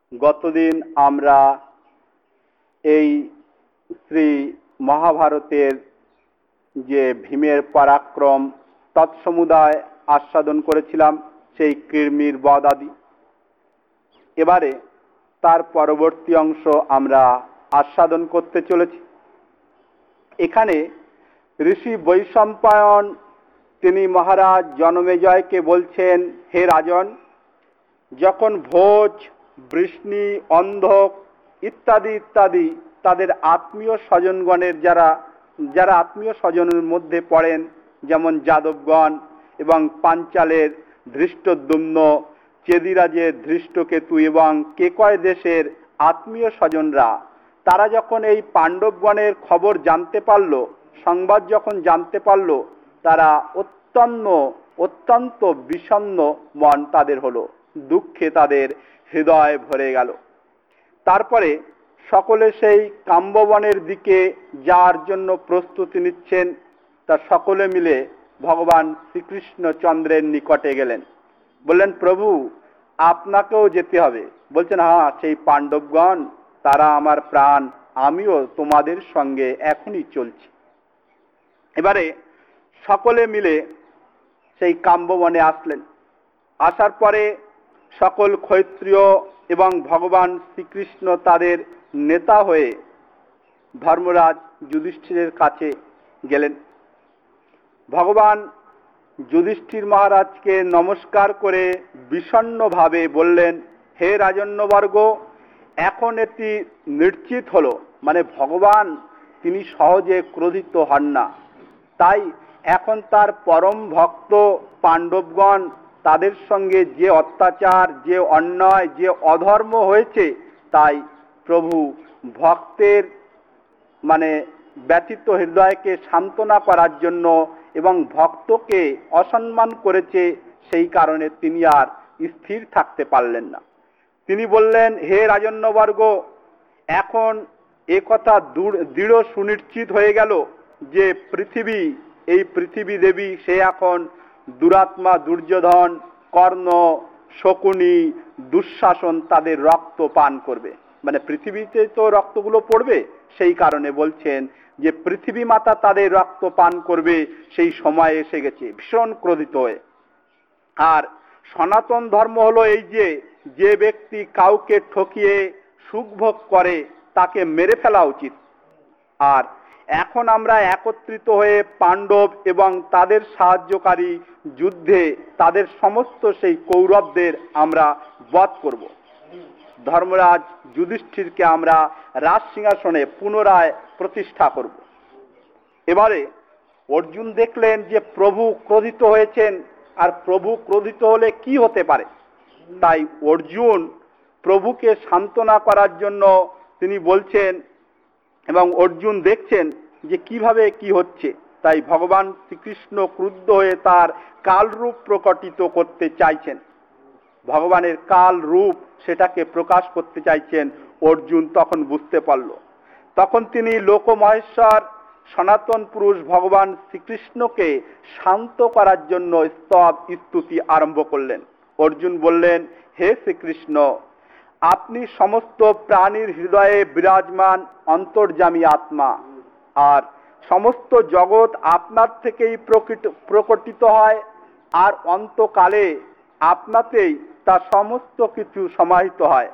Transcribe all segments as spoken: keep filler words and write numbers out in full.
গতদিন আমরা এই শ্রী মহাভারতের যে ভীমের পরাক্রম তৎসমুদায় আস্বাদন করেছিলাম, সেই কৃমির বধ আদি। এবারে তার পরবর্তী অংশ আমরা আস্বাদন করতে চলেছি। এখানে ঋষি বৈশম্পায়ন তিনি মহারাজ জনমেজয়কে বলছেন, হে রাজন, যখন ভোজ, বৃষ্ণি, অন্ধক ইত্যাদি ইত্যাদি তাদের আত্মীয় স্বজনগণের যারা যারা আত্মীয় স্বজনের মধ্যে পড়েন, যেমন যাদবগণ এবং পাঞ্চালের ধৃষ্টদ্যুম্ন, চেদিরাজের ধৃষ্টকেতু এবং কেকয় দেশের আত্মীয় স্বজনরা, তারা যখন এই পাণ্ডবগণের খবর জানতে পারল, সংবাদ যখন জানতে পারল, তারা অত্যন্ত অত্যন্ত বিষণ্ণ মন তাদের হলো, দুঃখে তাদের হৃদয় ভরে গেল। তারপরে সকলে সেই কাম্যবনের দিকে যাওয়ার জন্য প্রস্তুতি নিচ্ছেন। তা সকলে মিলে ভগবান শ্রীকৃষ্ণচন্দ্রের নিকটে গেলেন, বললেন, প্রভু আপনাকেও যেতে হবে। বলছেন, হ্যাঁ, সেই পাণ্ডবগণ তারা আমার প্রাণ, আমিও তোমাদের সঙ্গে এখনই চলছি। এবারে সকলে মিলে সেই কাম্যবনে আসলেন। আসার পরে সকল ক্ষত্রিয় এবং ভগবান শ্রীকৃষ্ণ তাদের নেতা হয়ে ধর্মরাজ যুধিষ্ঠিরের কাছে গেলেন। ভগবান যুধিষ্ঠির মহারাজকে নমস্কার করে বিষণ্ণভাবে বললেন, হে রাজন্যবর্গ, এখন এটি নিশ্চিত হলো, মানে ভগবান তিনি সহজে ক্রোধিত হন না। তাই এখন তার পরম ভক্ত পাণ্ডবগণ তাদের সঙ্গে যে অত্যাচার, যে অন্যায়, যে অধর্ম হয়েছে, তাই প্রভু ভক্তের মানে ব্যথিত হৃদয়কে সান্ত্বনা করার জন্য এবং ভক্তকে অসম্মান করেছে, সেই কারণে তিনি আর স্থির থাকতে পারলেন না। তিনি বললেন, হে রাজন্যবর্গ, এখন এ কথা দৃঢ় সুনিশ্চিত হয়ে গেল যে পৃথিবী, এই পৃথিবী দেবী, সে এখন দুরাত্মা দুর্যোধন, কর্ণ, শকুনি, দুঃশাসন তাদের রক্ত পান করবে। মানে পৃথিবীতে তো রক্তগুলো পড়বে, সেই কারণে বলছেন যে পৃথিবী মাতা তাদের রক্ত পান করবে, সেই সময় এসে গেছে, ভীষণ ক্রোধিত হয়ে। আর সনাতন ধর্ম হলো এই যে, যে ব্যক্তি কাউকে ঠকিয়ে সুখভোগ করে তাকে মেরে ফেলা উচিত। আর এখন আমরা একত্রিত হয়ে পাণ্ডব এবং তাদের সাহায্যকারী যুদ্ধে তাদের সমস্ত সেই কৌরবদের আমরা বধ করব। ধর্মরাজ যুধিষ্ঠিরকে আমরা রাজ সিংহাসনে পুনরায় প্রতিষ্ঠা করব। এবারে অর্জুন দেখলেন যে প্রভু ক্রোধিত হয়েছেন, আর প্রভু ক্রোধিত হলে কি হতে পারে। তাই অর্জুন প্রভুকে সান্ত্বনা করার জন্য তিনি বলছেন, এবং অর্জুন দেখছেন যে কিভাবে কি হচ্ছে। তাই ভগবান শ্রীকৃষ্ণ ক্রুদ্ধ হয়ে তার কাল রূপ প্রকটিত করতে চাইছেন, ভগবানের কাল রূপ সেটাকে প্রকাশ করতে চাইছেন। অর্জুন তখন বুঝতে পারল। তখন তিনি লোকমহেশ্বর সনাতন পুরুষ ভগবান শ্রীকৃষ্ণকে শান্ত করার জন্য স্তব স্তুতি আরম্ভ করলেন। অর্জুন বললেন, হে শ্রীকৃষ্ণ, আপনি সমস্ত প্রাণীর হৃদয়ে বিরাজমান অন্তর্যামী আত্মা, আর সমস্ত জগৎ আপনার থেকেই প্রকৃত প্রকটিত হয়, আর অন্তকালে আপনাতেই তা সমস্ত কিছু সমাহিত হয়।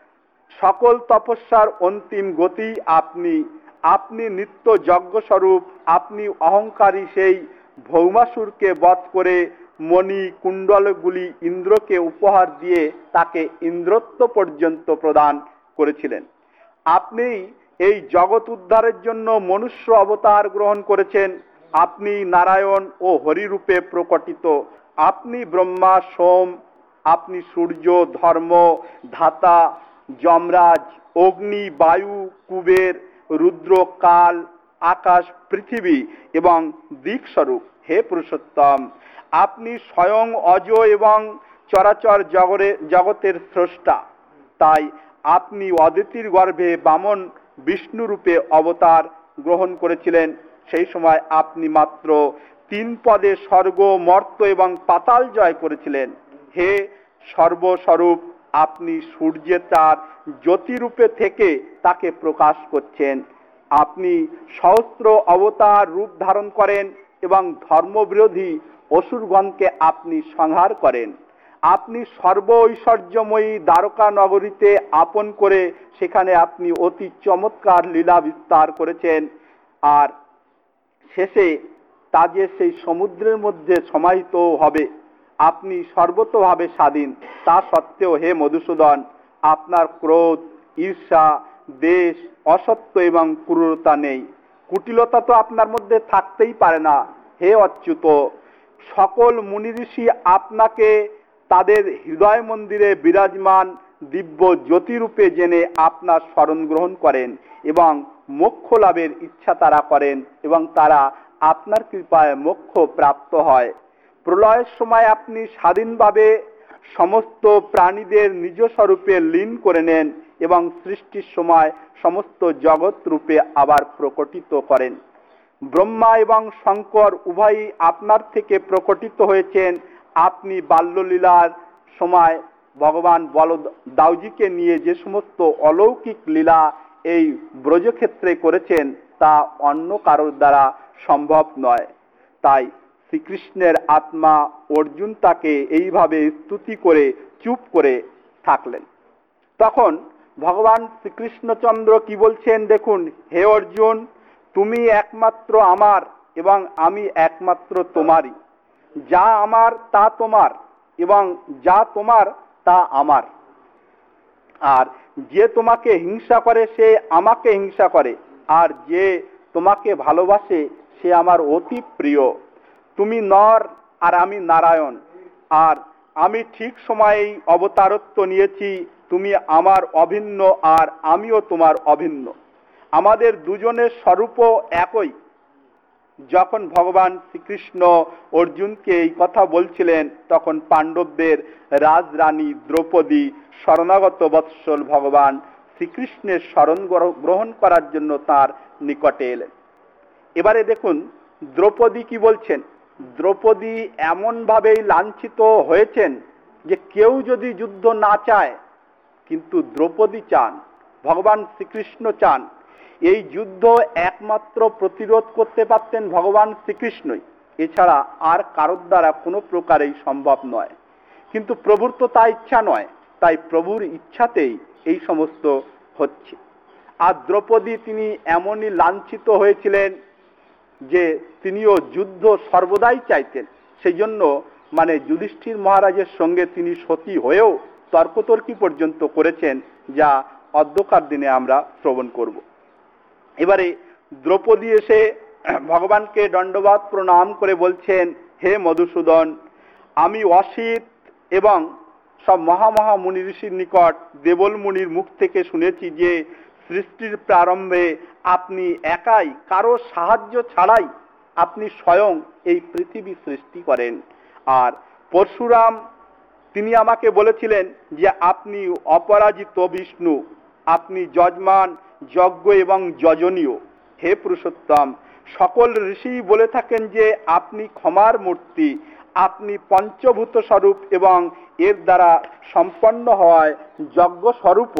সকল তপস্যার অন্তিম গতি আপনি, আপনি নিত্য যজ্ঞস্বরূপ। আপনি অহংকারী সেই ভৌমাসুরকে বধ করে মণি কুণ্ডলগুলি ইন্দ্রকে উপহার দিয়ে তাকে ইন্দ্রত্ব পর্যন্ত প্রদান করেছিলেন। আপনি এই জগৎ উদ্ধারের জন্য মনুষ্য অবতার গ্রহণ করেছেন। আপনি নারায়ণ ও হরিরূপে প্রকটিত। আপনি ব্রহ্মা, সোম, আপনি সূর্য, ধর্ম, ধাতা, যমরাজ, অগ্নি, বায়ু, কুবের, রুদ্র, কাল, আকাশ, পৃথিবী এবং দিকস্বরূপ। হে পুরুষোত্তম, আপনি স্বয়ং অজ এবং চরাচর জগরে জগতের স্রষ্টা। তাই আপনি অদিতির গর্ভে বামন বিষ্ণু রূপে অবতার গ্রহণ করেছিলেন। সেই সময় আপনি মাত্র তিন পদে স্বর্গ, মর্ত এবং পাতাল জয় করেছিলেন। হে সর্বস্বরূপ, আপনি সূর্যে তার জ্যোতিরূপে থেকে তাকে প্রকাশ করছেন। আপনি সহস্র অবতার রূপ ধারণ করেন এবং ধর্মবিরোধী অসুরগণকে আপনি সংহার করেন। আপনি সর্ব ঐশ্বর্যময়ী দ্বারকা নগরীতে আপন করে সেখানে আপনি অতি চমৎকার লীলা বিস্তার করেছেন। আর শেষে তা যে সেই সমুদ্রের মধ্যে সমাহিত হবে। আপনি সর্বতোভাবে স্বাধীন, তা সত্ত্বেও হে মধুসূদন, আপনার ক্রোধ, ঈর্ষা, দ্বেষ, অসত্য এবং ক্রূরতা নেই। কুটিলতা তো আপনার মধ্যে থাকতেই পারে না। হে অচ্যুত, সকল মুনি ঋষি আপনাকে তাদের হৃদয় মন্দিরে বিরাজমান দিব্য জ্যোতিরূপে জেনে আপনার শরণ গ্রহণ করেন এবং মোক্ষ লাভের ইচ্ছা তারা করেন এবং তারা আপনার কৃপায় মোক্ষ প্রাপ্ত হয়। প্রলয়ের সময় আপনি স্বাধীনভাবে সমস্ত প্রাণীদের নিজ স্বরূপে লীন করে নেন এবং সৃষ্টির সময় সমস্ত জগৎ রূপে আবার প্রকটিত করেন। ব্রহ্মা এবং শঙ্কর উভয়ই আপনার থেকে প্রকটিত হয়েছেন। আপনি বাল্যলীলার সময় ভগবান বলদাউজিকে নিয়ে যে সমস্ত অলৌকিক লীলা এই ব্রজক্ষেত্রে করেছেন তা অন্য কারোর দ্বারা সম্ভব নয়। তাই শ্রীকৃষ্ণের আত্মা অর্জুন তাকে এইভাবে স্তুতি করে চুপ করে থাকলেন। তখন ভগবান শ্রীকৃষ্ণচন্দ্র কি বলছেন দেখুন, হে অর্জুন, তুমি একমাত্র আমার এবং আমি একমাত্র তোমারই। যা আমার তা তোমার এবং যা তোমার তা আমার। আর যে তোমাকে হিংসা করে সে আমাকে হিংসা করে, আর যে তোমাকে ভালোবাসে সে আমার অতি প্রিয়। তুমি নর আর আমি নারায়ণ, আর আমি ঠিক সময়েই অবতারত্ব নিয়েছি। তুমি আমার অভিন্ন আর আমিও তোমার অভিন্ন। আমাদের দুজনের স্বরূপও একই। যখন ভগবান শ্রীকৃষ্ণ অর্জুনকে এই কথা বলছিলেন তখন পাণ্ডবদের রাজরানী দ্রৌপদী শরণাগত বৎসল ভগবান শ্রীকৃষ্ণের শরণ গ্রহণ করার জন্য তার নিকটে এলেন। এবারে দেখুন দ্রৌপদী কি বলছেন। দ্রৌপদী এমন ভাবেই লাঞ্ছিত হয়েছেন যে কেউ যদি যুদ্ধ না চায়, কিন্তু দ্রৌপদী চান, ভগবান শ্রীকৃষ্ণ চান। এই যুদ্ধ একমাত্র প্রতিরোধ করতে পারতেন ভগবান শ্রীকৃষ্ণই, এছাড়া আর কারোর দ্বারা কোনো প্রকারেই সম্ভব নয়। কিন্তু প্রভুর তো তা ইচ্ছা নয়, তাই প্রভুর ইচ্ছাতেই এই সমস্ত হচ্ছে। আর দ্রৌপদী তিনি এমনই লাঞ্ছিত হয়েছিলেন যে তিনিও যুদ্ধ সর্বদাই চাইতেন। সেই জন্য মানে যুধিষ্ঠির মহারাজের সঙ্গে তিনি সতী হয়েও তর্কতর্কি পর্যন্ত করেছেন, যা অদ্যকার দিনে আমরা শ্রবণ করব। এবারে দ্রৌপদী এসে ভগবানকে দণ্ডবাদ প্রণাম করে বলছেন, হে মধুসূদন, আমি অসিত এবং সব মহামহা মুনি ঋষির নিকট দেবল মুনির মুখ থেকে শুনেছি যে সৃষ্টির প্রারম্ভে আপনি একাই, কারো সাহায্য ছাড়াই আপনি স্বয়ং এই পৃথিবী সৃষ্টি করেন। আর পরশুরাম তিনি আমাকে বলেছিলেন যে আপনি অপরাজিত বিষ্ণু, আপনি যজমান, যজ্ঞ এবং যজনীয়। হে পুরুষোত্তম, সকল ঋষি বলে থাকেন যে আপনি ক্ষমার মূর্তি, আপনি পঞ্চভূত স্বরূপ এবং এর দ্বারা সম্পন্ন হওয়ায় যজ্ঞ স্বরূপ।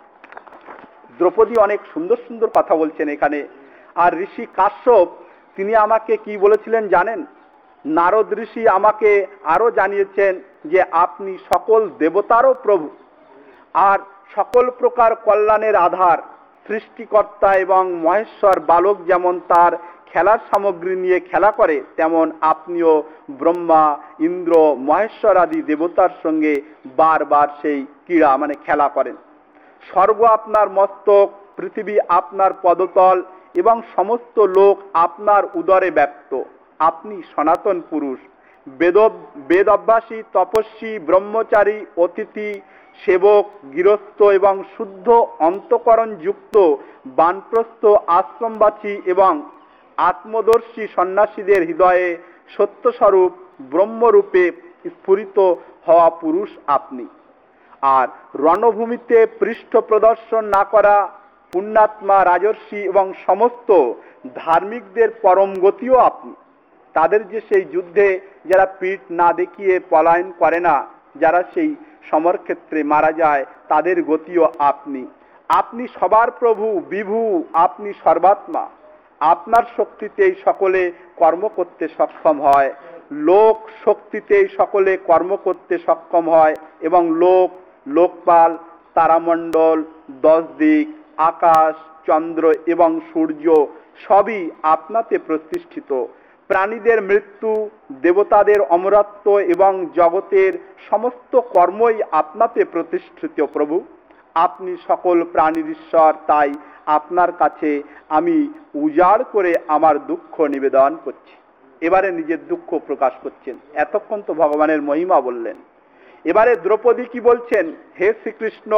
দ্রৌপদী অনেক সুন্দর সুন্দর কথা বলছেন এখানে। আর ঋষি কাশ্যপ তিনি আমাকে কি বলেছিলেন জানেন? নারদ ঋষি আমাকে আরো জানিয়েছেন যে আপনি সকল দেবতারও প্রভু আর সকল প্রকার কল্যাণের আধার, সৃষ্টিকর্তা এবং মহেশ্বর বালক যেমন তার খেলার সামগ্রী নিয়ে খেলা করে, তেমন আপনিও ব্রহ্মা, ইন্দ্র, মহেশ্বর আদি দেবতার সঙ্গে বারবার সেই ক্রীড়া মানে খেলা করেন। স্বর্গ আপনার মস্তক, পৃথিবী আপনার পদতল এবং সমস্ত লোক আপনার উদরে ব্যপ্ত। আপনি সনাতন পুরুষ, বেদ বেদ অভ্যাসী, তপস্বী, ব্রহ্মচারী, অতিথি, সেবক, গৃহস্থ এবং শুদ্ধ অন্তঃকরণ যুক্ত বানপ্রস্থ, আশ্রমবাসী এবং আত্মদর্শী সন্ন্যাসীদের হৃদয়ে সত্যস্বরূপ ব্রহ্মরূপে স্ফুরিত হওয়া পুরুষ আপনি। আর রণভূমিতে পৃষ্ঠ প্রদর্শন না করা পুণ্যাত্মা, রাজর্ষি এবং সমস্ত ধার্মিকদের পরম গতিও আপনি। তাদের যে সেই যুদ্ধে যারা পিঠ না দেখিয়ে পলায়ন করে না, যারা সেই সমরক্ষেত্রে মারা যায়, তাদের গতিও আপনি। আপনি সবার প্রভু, বিভু, আপনি সর্বাত্মা। আপনার শক্তিতেই সকলে কর্ম করতে সক্ষম হয়, লোক শক্তিতেই সকলে কর্ম করতে সক্ষম হয়, এবং লোক, লোকপাল, তারামণ্ডল, দশ দিক, আকাশ, চন্দ্র এবং সূর্য সবই আপনাতে প্রতিষ্ঠিত। প্রাণীদের মৃত্যু, দেবতাদের অমরত্ব এবং জগতের সমস্ত কর্মই আপনাতে প্রতিষ্ঠিত প্রভু। আপনি সকল প্রাণীর ঈশ্বর, তাই আপনার কাছে আমি উজাড় করে আমার দুঃখ নিবেদন করছি। এবারে নিজের দুঃখ প্রকাশ করছেন। এতক্ষণ তো ভগবানের মহিমা বললেন। এবারে দ্রৌপদী কি বলছেন? হে শ্রীকৃষ্ণ,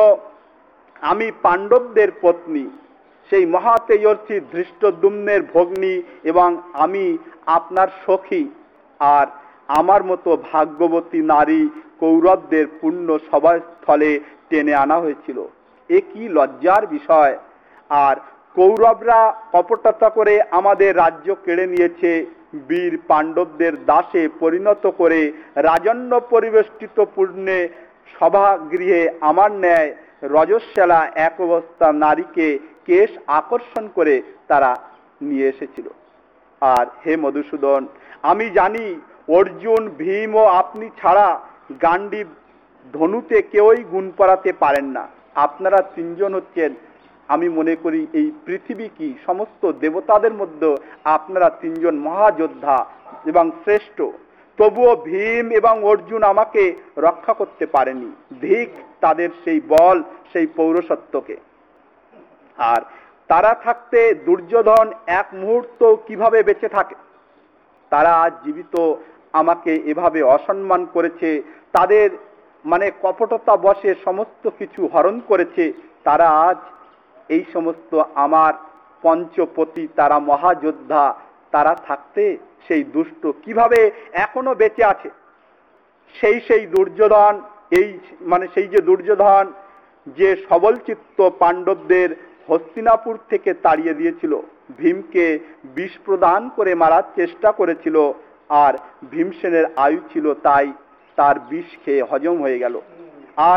আমি পাণ্ডবদের পত্নী, সেই মহাতেজস্বী ধৃষ্টদ্যুম্নের ভগ্নী, এবং আমি আপনার সখী। আর আমার মতো ভাগ্যবতী নারী কৌরবদের পূর্ণ সভাস্থলে টেনে আনা হয়েছিল। এ কি লজ্জার বিষয়! আর কৌরবরা কপটতা করে আমাদের রাজ্য কেড়ে নিয়েছে, বীর পাণ্ডবদের দাসে পরিণত করে রাজন্য পরিবেষ্টিত পূর্ণে সভাগৃহে আমার ন্যায় রজস্বলা এক অবস্থা নারীকে কেশ আকর্ষণ করে তারা নিয়ে এসেছিল। আর হে মধুসূদন, আমি জানি অর্জুন, ভীম ও আপনি ছাড়া গান্ডীব ধনুতে কেউই গুণ পড়াতে পারেন না। আপনারা তিনজন হচ্ছেন, আমি মনে করি এই পৃথিবী কি সমস্ত দেবতাদের মধ্যে আপনারা তিনজন মহাযোদ্ধা এবং শ্রেষ্ঠ। তবুও ভীম এবং অর্জুন আমাকে রক্ষা করতে পারেনি। ধিক তাদের সেই বল, সেই পৌরসত্বকে। আর তারা থাকতে দুর্যোধন এক মুহূর্ত কিভাবে বেঁচে থাকে? তারা আজ জীবিত আমাকে এভাবে অসম্মান করেছে, তাদের মানে কপটতা বশে সমস্ত কিছু হরণ করেছে। তারা আজ এই সমস্ত আমার পঞ্চপতি, তারা মহাযোদ্ধা, তারা থাকতে সেই দুষ্ট কিভাবে এখনো বেঁচে আছে? সেই সেই দুর্যোধন, এই মানে সেই যে দুর্যোধন যে সবল চিত্ত পাণ্ডবদের হস্তিনাপুর থেকে তাড়িয়ে দিয়েছিল, ভীমকে বিষ প্রদান করে মারার চেষ্টা করেছিল, আর ভীমসেনের আয়ু ছিল তাই তার বিষ খেয়ে হজম হয়ে গেল। আর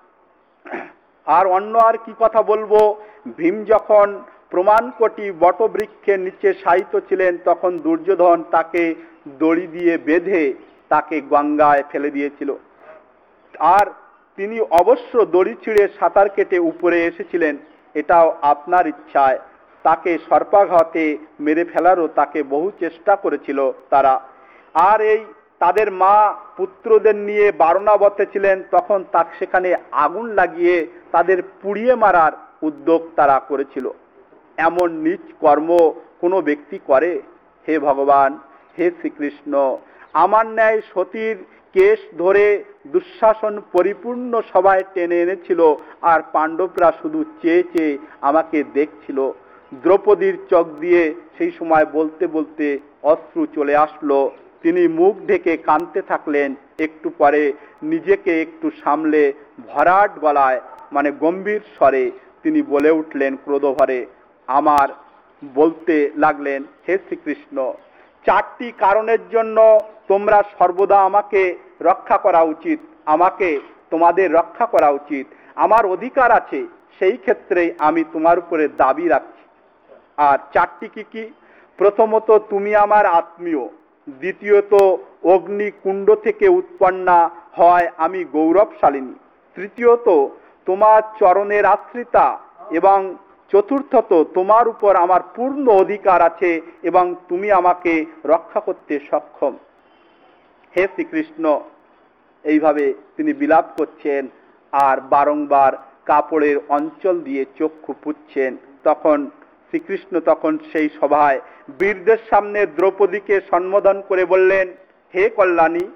আর অন্য আর কি কথা বলবো? ভীম যখন প্রমাণকটি বটবৃক্ষের নিচে শায়িত ছিলেন, তখন দুর্যোধন তাকে দড়ি দিয়ে বেঁধে তাকে গঙ্গায় ফেলে দিয়েছিল। আর তিনি অবশ্য দড়ি ছিঁড়ে সাঁতার কেটে উপরে এসেছিলেন, এটাও আপনার ইচ্ছায়। তাকে সর্পাঘাতে মেরে ফেলারও তাকে বহু চেষ্টা করেছিল তারা। আর এই তাদের মা পুত্রদের নিয়ে বারণাবতে ছিলেন, তখন তাকে সেখানে আগুন লাগিয়ে তাদের পুড়িয়ে মারার উদ্যোগ তারা করেছিল। এমন নীচ কর্ম কোনো ব্যক্তি করে? হে ভগবান, হে শ্রীকৃষ্ণ, আমার ন্যায় সতীর কেশ ধরে দুঃশাসন পরিপূর্ণ সভায় টেনে এনেছিল, আর পাণ্ডবরা শুধু চেয়ে চেয়ে আমাকে দেখছিল। দ্রৌপদীর চোখ দিয়ে সেই সময় বলতে বলতে অশ্রু চলে আসলো। তিনি মুখ ঢেকে কাঁদতে থাকলেন। একটু পরে নিজেকে একটু সামলে ভরাট গলায়, মানে গম্ভীর স্বরে তিনি বলে উঠলেন ক্রোধভরে, আমার বলতে লাগলেন, হে শ্রীকৃষ্ণ, চারটি কারণের জন্য তোমরা সর্বদা আমাকে রক্ষা করা উচিত, আমাকে তোমাদের রক্ষা করা উচিত। আমার অধিকার আছে, সেই ক্ষেত্রে আমি তোমার উপরে দাবি রাখছি। আর চারটি কি কি? প্রথমত, তুমি আমার আত্মীয়। দ্বিতীয়ত, অগ্নিকুণ্ড থেকে উৎপন্না হয় আমি গৌরবশালিনী। তৃতীয়ত, তোমার চরণের আশ্রিতা। এবং চতুর্থত, তোমার উপর আমার পূর্ণ অধিকার আছে এবং তুমি আমাকে রক্ষা করতে সক্ষম। হে শ্রীকৃষ্ণ, এইভাবে তিনি বিলাপ করছেন আর বারংবার কাপড়ের অঞ্চল দিয়ে চক্ষু পুচ্ছেন। তখন শ্রীকৃষ্ণ তখন সেই সভায় বীরদের সামনে দ্রৌপদীকে সম্বোধন করে বললেন, হে কল্যাণী,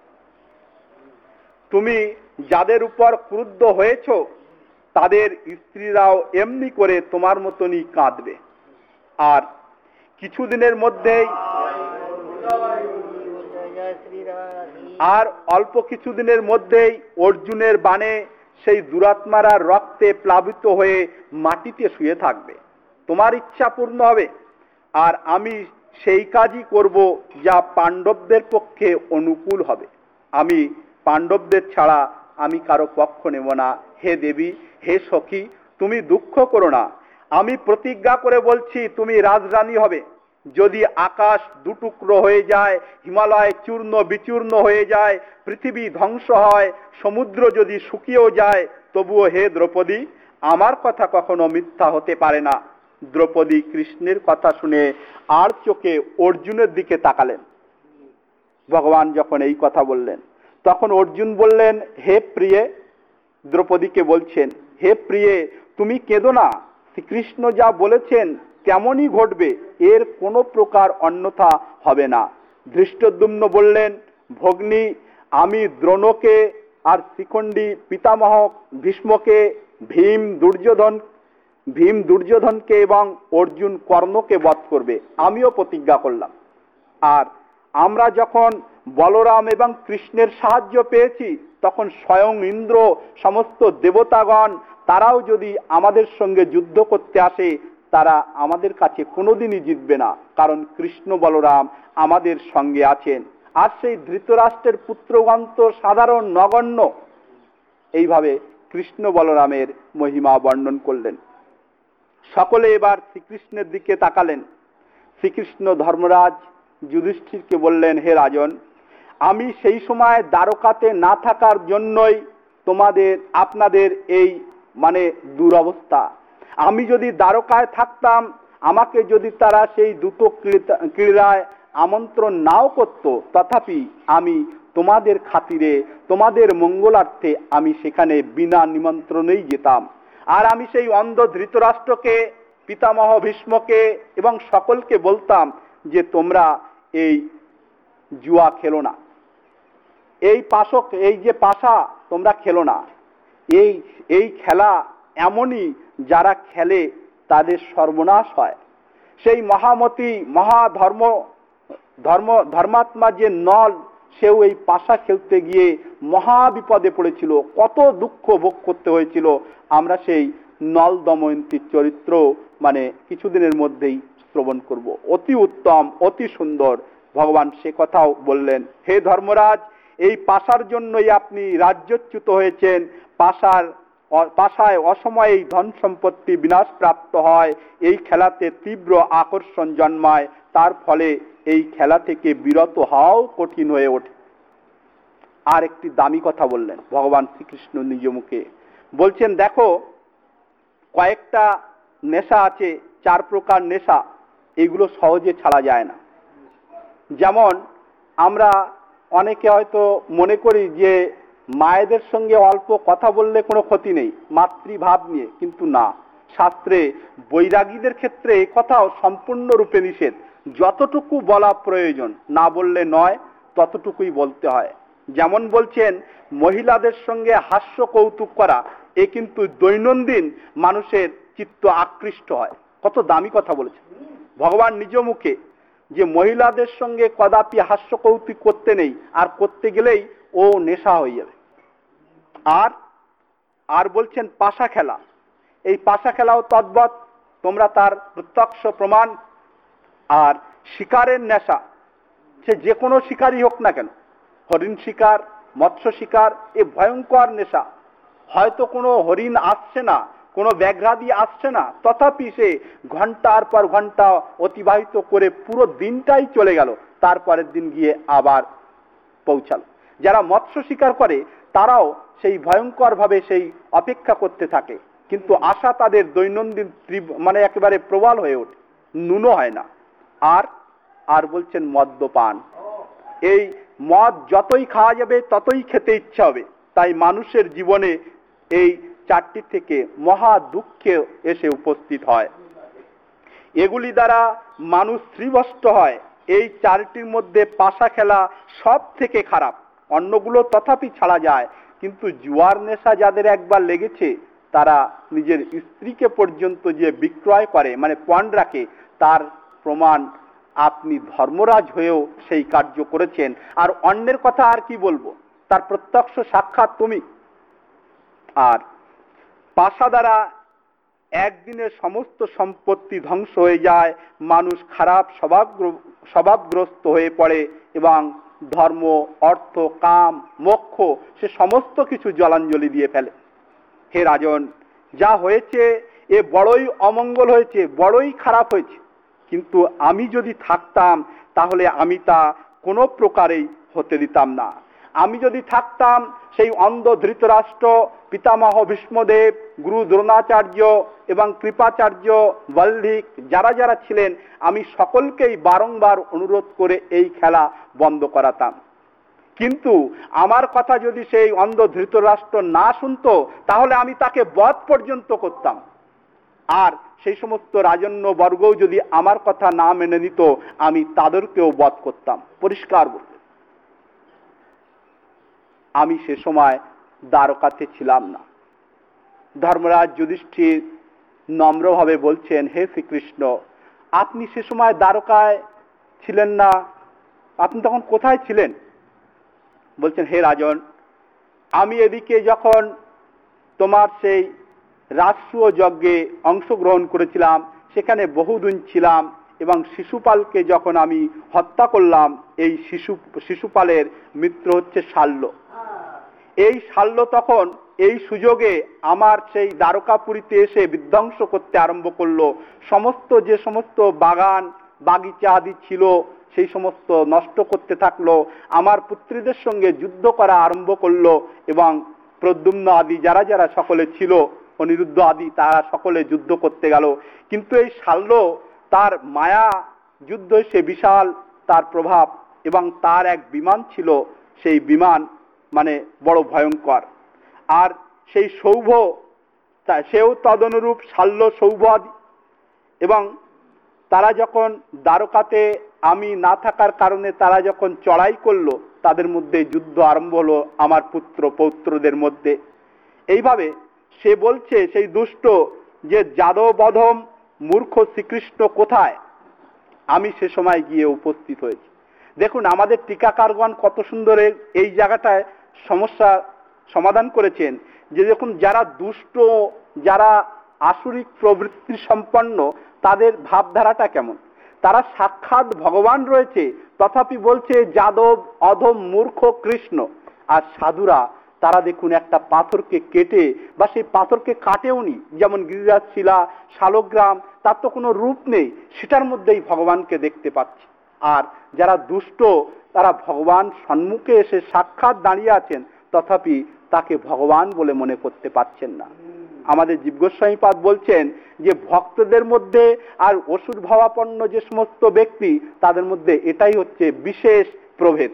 তুমি যাদের উপর ক্রুদ্ধ হয়েছ তাদের স্ত্রীরাও এমনি করে তোমার মতনই কাঁদবে। আর কিছুদিনের মধ্যেই আর অল্প কিছুদিনের মধ্যেই অর্জুনের বাণে সেই দুরাত্মারা রক্তে প্লাবিত হয়ে মাটিতে শুয়ে থাকবে। তোমার ইচ্ছা পূর্ণ হবে, আর আমি সেই কাজই করব যা পাণ্ডবদের পক্ষে অনুকূল হবে। আমি পাণ্ডবদের ছাড়া আমি কারো পক্ষ নেব না। হে দেবী, হে সখী, তুমি দুঃখ করো না। আমি প্রতিজ্ঞা করে বলছি তুমি রাজরানী হবে। যদি আকাশ দুটুকরো হয়ে যায়, হিমালয় চূর্ণ বিচূর্ণ হয়ে যায়, পৃথিবী ধ্বংস হয়, সমুদ্র যদি শুকিয়েও যায়, তবুও হে দ্রৌপদী, আমার কথা কখনো মিথ্যা হতে পারে না। দ্রৌপদী কৃষ্ণের কথা শুনে আর চোখে অর্জুনের দিকে তাকালেন। ভগবান যখন এই কথা বললেন, তখন অর্জুন বললেন, হে প্রিয়ে, দ্রৌপদীকে বলছেন, হে প্রিয়ে, তুমি কেঁদো না। শ্রীকৃষ্ণ যা বলেছেন তেমনই ঘটবে, এর কোনো প্রকার অন্যথা হবে না। ধৃষ্টদ্যুম্ন বললেন, ভগ্নী, আমি দ্রোণকে আর শিখণ্ডী পিতামহ ভীষ্মকে, ভীম দুর্যোধন ভীম দুর্যোধনকে এবং অর্জুন কর্ণকে বধ করবে, আমিও প্রতিজ্ঞা করলাম। আর আমরা যখন বলরাম এবং কৃষ্ণের সাহায্য পেয়েছি, তখন স্বয়ং ইন্দ্র, সমস্ত দেবতাগণ, তারাও যদি আমাদের সঙ্গে যুদ্ধ করতে আসে, তারা আমাদের কাছে কোনোদিনই জিতবে না, কারণ কৃষ্ণ বলরাম আমাদের সঙ্গে আছেন। আর সেই ধৃতরাষ্ট্রের পুত্রগণ তো সাধারণ নগণ্য। এইভাবে কৃষ্ণ বলরামের মহিমা বর্ণন করলেন। সকলে এবার শ্রীকৃষ্ণের দিকে তাকালেন। শ্রীকৃষ্ণ ধর্মরাজ যুধিষ্ঠিরকে বললেন, হে রাজন, আমি সেই সময় দ্বারকাতে না থাকার জন্যই তোমাদের আপনাদের এই মানে দুরবস্থা। আমি যদি দ্বারকায় থাকতাম, আমাকে যদি তারা সেই দ্রুত ক্রীড়ায় আমন্ত্রণ নাও করত, তথাপি আমি তোমাদের খাতিরে, তোমাদের মঙ্গলার্থে আমি সেখানে বিনা নিমন্ত্রণেই যেতাম। আর আমি সেই অন্ধ ধৃতরাষ্ট্রকে, পিতামহ ভীষ্মকে এবং সকলকে বলতাম যে তোমরা এই জুয়া খেলো না, এই পাশক, এই যে পাশা তোমরা খেলো না। এই এই খেলা এমনই, যারা খেলে তাদের সর্বনাশ হয়। সেই মহামতি মহাধর্ম ধর্ম ধর্মাত্মা যে নল, সেও এই পাশা খেলতে গিয়ে মহা বিপদে পড়েছিল, কত দুঃখ ভোগ করতে হয়েছিল। আমরা সেই নল দময়ন্তীর চরিত্র মানে কিছুদিনের মধ্যেই শ্রবণ করব। অতি উত্তম, অতি সুন্দর। ভগবান সে কথাও বললেন, হে ধর্মরাজ, এই পাশার জন্যই আপনি রাজ্যচ্যুত হয়েছেন। পাশার পাশায় অসময়ে ধন সম্পত্তি বিনাশ প্রাপ্ত হয়, এই খেলাতে তীব্র আকর্ষণ জন্মায়, তার ফলে এই খেলা থেকে বিরত হওয়াও কঠিন হয়ে ওঠে। আর একটি দামি কথা বললেন ভগবান শ্রীকৃষ্ণ নিজ মুখে, বলছেন, দেখো, কয়েকটা নেশা আছে, চার প্রকার নেশা, এগুলো সহজে ছাড়া যায় না। যেমন আমরা অনেকে হয়তো মনে করি যে মায়েদের সঙ্গে অল্প কথা বললে কোনো ক্ষতি নেই, মাতৃভাব নিয়ে, কিন্তু না, শাস্ত্রে বৈরাগীদের ক্ষেত্রে এই কথাও সম্পূর্ণরূপে নিষেধ। যতটুকু বলা প্রয়োজন, না বললে নয়, ততটুকুই বলতে হয়। যেমন বলছেন, মহিলাদের সঙ্গে হাস্য কৌতুক করা, এ কিন্তু দৈনন্দিন মানুষের চিত্ত আকৃষ্ট হয়। কত দামি কথা বলেছেন ভগবান নিজ মুখে, যে মহিলাদের সঙ্গে কদাপি হাস্য কৌতুক করতে নেই, আর করতে গেলেই ও নেশা হয়ে যাবে। আর আর বলছেন পাশা খেলা, এই পাশা খেলাও তদ্বৎ, তোমরা তার প্রত্যক্ষ প্রমাণ। আর শিকারের নেশা, সে যে কোনো শিকারই হোক না কেন, হরিণ শিকার, মৎস্য শিকার, এ ভয়ঙ্কর নেশা। হয়তো কোনো হরিণ আসছে না, কোনো ব্যাঘ্রাদি আসছে না, তথাপি সে ঘন্টার পর ঘন্টা অতিবাহিত করে পুরো দিনটাই চলে গেল, তারপরের দিন গিয়ে আবার পৌঁছাল। যারা মৎস্য শিকার করে তারাও সেই ভয়ঙ্কর ভাবে সেই অপেক্ষা করতে থাকে, কিন্তু আশা তাদের দৈনন্দিন মানে একেবারে প্রবল হয়ে ওঠে, নুনো হয় না। আর আর বলছেন মদ্যপান, এই মদ যতই খাওয়া যাবে ততই খেতে ইচ্ছা হবে। তাই মানুষের জীবনে এই চারটি থেকে মহা দুঃখে এসে উপস্থিত হয়। এগুলি দ্বারা মানুষ শ্রীভষ্ট হয়। এই চারটির মধ্যে পাশা খেলা সব থেকে খারাপ, অন্যগুলো তথাপি ছাড়া যায়, কিন্তু জুয়ার নেশা যাদের একবার লেগেছে, তারা নিজের স্ত্রীকে পর্যন্ত যে বিক্রয় করে, মানে পণ রাখে, তার প্রমাণ আপনি ধর্মরাজ হয়েও সেই কার্য করেছেন। আর অন্যের কথা আর কি বলবো, তার প্রত্যক্ষ সাক্ষাৎ তুমি। আর পাশা দ্বারা একদিনে সমস্ত সম্পত্তি ধ্বংস হয়ে যায়, মানুষ খারাপ স্বভাব স্বভাবগ্রস্ত হয়ে পড়ে এবং ধর্ম, অর্থ, কাম, মোক্ষ সে সমস্ত কিছু জলাঞ্জলি দিয়ে ফেলে। হে রাজন, যা হয়েছে এ বড়ই অমঙ্গল হয়েছে, বড়ই খারাপ হয়েছে, কিন্তু আমি যদি থাকতাম তাহলে আমি তা কোনো প্রকারেই হতে দিতাম না। আমি যদি থাকতাম সেই অন্ধ ধৃতরাষ্ট্র, পিতামহ ভীষ্মদেব, গুরু দ্রোণাচার্য এবং কৃপাচার্য, বল্লিক যারা যারা ছিলেন, আমি সকলকেই বারংবার অনুরোধ করে এই খেলা বন্ধ করাতাম। কিন্তু আমার কথা যদি সেই অন্ধ ধৃতরাষ্ট্র না শুনতো তাহলে আমি তাকে বধ পর্যন্ত করতাম। আর সেই সমস্ত রাজন্য বর্গও যদি আমার কথা না মেনে নিত আমি তাদেরকেও বধ করতাম। পরিষ্কার বলতে আমি সে সময় দ্বারকাতে ছিলাম না। ধর্মরাজ যুধিষ্ঠির নম্রভাবে বলছেন, হে শ্রীকৃষ্ণ, আপনি সে সময় দ্বারকায় ছিলেন না, আপনি তখন কোথায় ছিলেন? বলছেন, হে রাজন, আমি এদিকে যখন তোমার সেই রাষ্ট্রীয় যজ্ঞে অংশগ্রহণ করেছিলাম সেখানে বহুদিন ছিলাম এবং শিশুপালকে যখন আমি হত্যা করলাম, এই শিশু শিশুপালের মিত্র হচ্ছে শাল্য। এই শাল্য তখন এই সুযোগে আমার সেই দ্বারকাপুরীতে এসে বিধ্বংস করতে আরম্ভ করলো। সমস্ত যে সমস্ত বাগান বাগিচা আদি ছিল সেই সমস্ত নষ্ট করতে থাকলো, আমার পুত্রীদের সঙ্গে যুদ্ধ করা আরম্ভ করলো এবং প্রদ্যুম্ন আদি যারা যারা সকলে ছিল, অনিরুদ্ধ আদি, তারা সকলে যুদ্ধ করতে গেল। কিন্তু এই শাল্য তার মায়া যুদ্ধ সে বিশাল তার প্রভাব, এবং তার এক বিমান ছিল, সেই বিমান মানে বড় ভয়ঙ্কর। আর সেই সৌভ, সেও তদনুরূপ শাল্য সৌভ আদি। এবং তারা যখন দ্বারকাতে আমি না থাকার কারণে তারা যখন চড়াই করলো, তাদের মধ্যে যুদ্ধ আরম্ভ হলো আমার পুত্র পৌত্রদের মধ্যে। এইভাবে সে বলছে সেই দুষ্ট যে যাদব অধম মূর্খ শ্রীকৃষ্ণ কোথায়? আমি সে সময় গিয়ে উপস্থিত হয়েছি। দেখুন আমাদের টিকাকারগণ কত সুন্দর এই জায়গাটায় সমস্যা সমাধান করেছেন, যে দেখুন যারা দুষ্ট, যারা আসুরিক প্রবৃত্তি সম্পন্ন, তাদের ভাবধারাটা কেমন। তারা সাক্ষাৎ ভগবান রয়েছে, তথাপি বলছে যাদব অধম মূর্খ কৃষ্ণ। আর সাধুরা তারা দেখুন একটা পাথরকে কেটে বা সেই পাথরকে কাটেওনি, যেমন গিরিরাজ শিলা, শালগ্রাম, তার তো কোনো রূপ নেই, সেটার মধ্যেই ভগবানকে দেখতে পাচ্ছে। আর যারা দুষ্ট তারা ভগবান সম্মুখে এসে সাক্ষাৎ দাঁড়িয়ে আছেন, তথাপি তাকে ভগবান বলে মনে করতে পারছেন না। আমাদের জীব গোস্বামীপাদ বলছেন যে ভক্তদের মধ্যে আর অসুর ভাবাপন্ন যে সমস্ত ব্যক্তি, তাদের মধ্যে এটাই হচ্ছে বিশেষ প্রভেদ।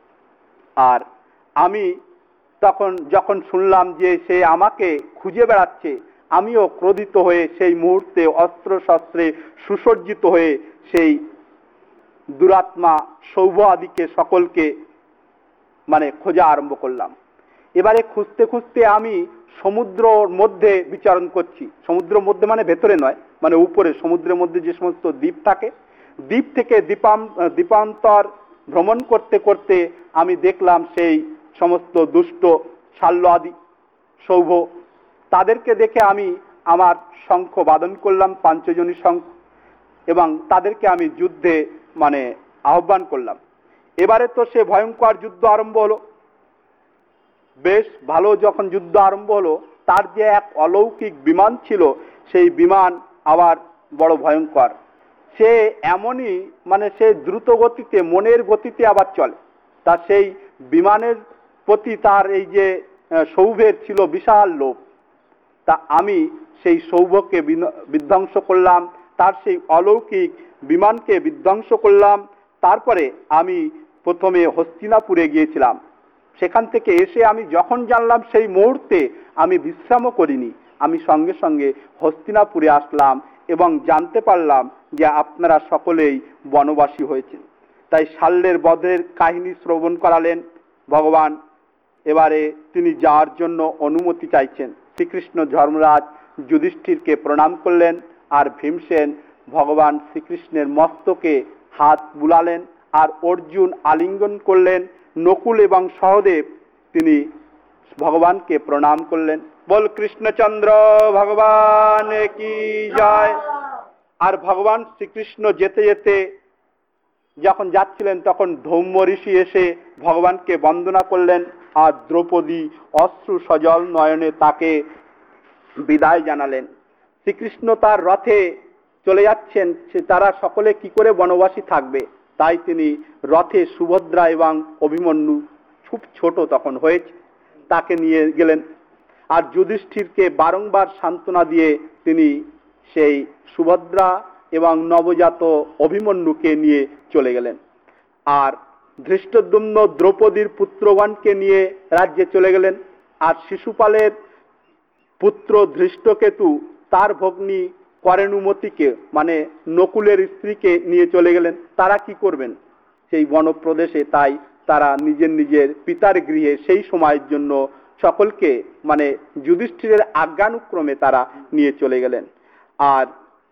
আর আমি তখন যখন শুনলাম যে সে আমাকে খুঁজে বেড়াচ্ছে, আমিও ক্রোধিত হয়ে সেই মুহূর্তে অস্ত্র শস্ত্রে সুসজ্জিত হয়ে সেই দুরাত্মা সৌভ আদিকে সকলকে মানে খোঁজা আরম্ভ করলাম। এবারে খুঁজতে খুঁজতে আমি সমুদ্রের মধ্যে বিচরণ করছি। সমুদ্রের মধ্যে মানে ভেতরে নয়, মানে উপরে সমুদ্রের মধ্যে যে সমস্ত দ্বীপ থাকে, দ্বীপ থেকে দ্বীপাম দ্বীপান্তর ভ্রমণ করতে করতে আমি দেখলাম সেই সমস্ত দুষ্ট শাল্য আদি সৌভ, তাদেরকে দেখে আমি আমার শঙ্খ বাদন করলাম, পাঞ্চজনী শঙ্খ, এবং তাদেরকে আমি যুদ্ধে মানে আহ্বান করলাম। এবারে তো সে ভয়ঙ্কর যুদ্ধ আরম্ভ হলো। বেশ ভালো যখন যুদ্ধ আরম্ভ হলো, তার যে এক অলৌকিক বিমান ছিল, সেই বিমান আবার বড় ভয়ঙ্কর। সে এমনই মানে সে দ্রুত গতিতে, মনের গতিতে আবার চলে। তা সেই বিমানের প্রতি তার এই যে সৌভের ছিল বিশাল লোভ। তা আমি সেই সৌভকে বিধ্বংস করলাম, তার সেই অলৌকিক বিমানকে বিধ্বংস করলাম। তারপরে আমি প্রথমে হস্তিনাপুরে গিয়েছিলাম। সেখান থেকে এসে আমি যখন জানলাম, সেই মুহূর্তে আমি বিশ্রামও করিনি, আমি সঙ্গে সঙ্গে হস্তিনাপুরে আসলাম এবং জানতে পারলাম যে আপনারা সকলেই বনবাসী হয়েছেন। তাই শাল্যের বধের কাহিনী শ্রবণ করালেন ভগবান। এবারে তিনি যাওয়ার জন্য অনুমতি চাইছেন। শ্রীকৃষ্ণ ধর্মরাজ যুধিষ্ঠিরকে প্রণাম করলেন, আর ভীমসেন ভগবান শ্রীকৃষ্ণের মস্তকে হাত বুলালেন, আর অর্জুন আলিঙ্গন করলেন। নকুল এবং সহদেব তিনি ভগবানকে প্রণাম করলেন। বল কৃষ্ণচন্দ্র ভগবান কি জয়। আর ভগবান শ্রীকৃষ্ণ যেতে যেতে যখন যাচ্ছিলেন তখন ধৌম্য ঋষি এসে ভগবানকে বন্দনা করলেন, আর দ্রৌপদী অশ্রু সজল নয়নে তাকে বিদায় জানালেন। শ্রীকৃষ্ণ তার রথে চলে যাচ্ছেন, তারা সকলে কি করে বনবাসী থাকবে, তাই তিনি রথে সুভদ্রা এবং অভিমন্যু খুব ছোট তখন হয়েছে তাকে নিয়ে গেলেন। আর যুধিষ্ঠিরকে বারংবার সান্ত্বনা দিয়ে তিনি সেই সুভদ্রা এবং নবজাত অভিমন্যুকে নিয়ে চলে গেলেন। আর ধৃষ্টদ্যুম্ন দ্রৌপদীর পুত্রগণকে নিয়ে রাজ্যে চলে গেলেন। আর শিশুপালের পুত্র ধৃষ্টকেতু তার ভগ্নী করেণুমতিকে মানে নকুলের স্ত্রীকে নিয়ে চলে গেলেন। তারা কি করবেন সেই বনপ্রদেশে, তাই তারা নিজের নিজের পিতার গৃহে সেই সময়ের জন্য সকলকে মানে যুধিষ্ঠিরের আজ্ঞানুক্রমে তারা নিয়ে চলে গেলেন। আর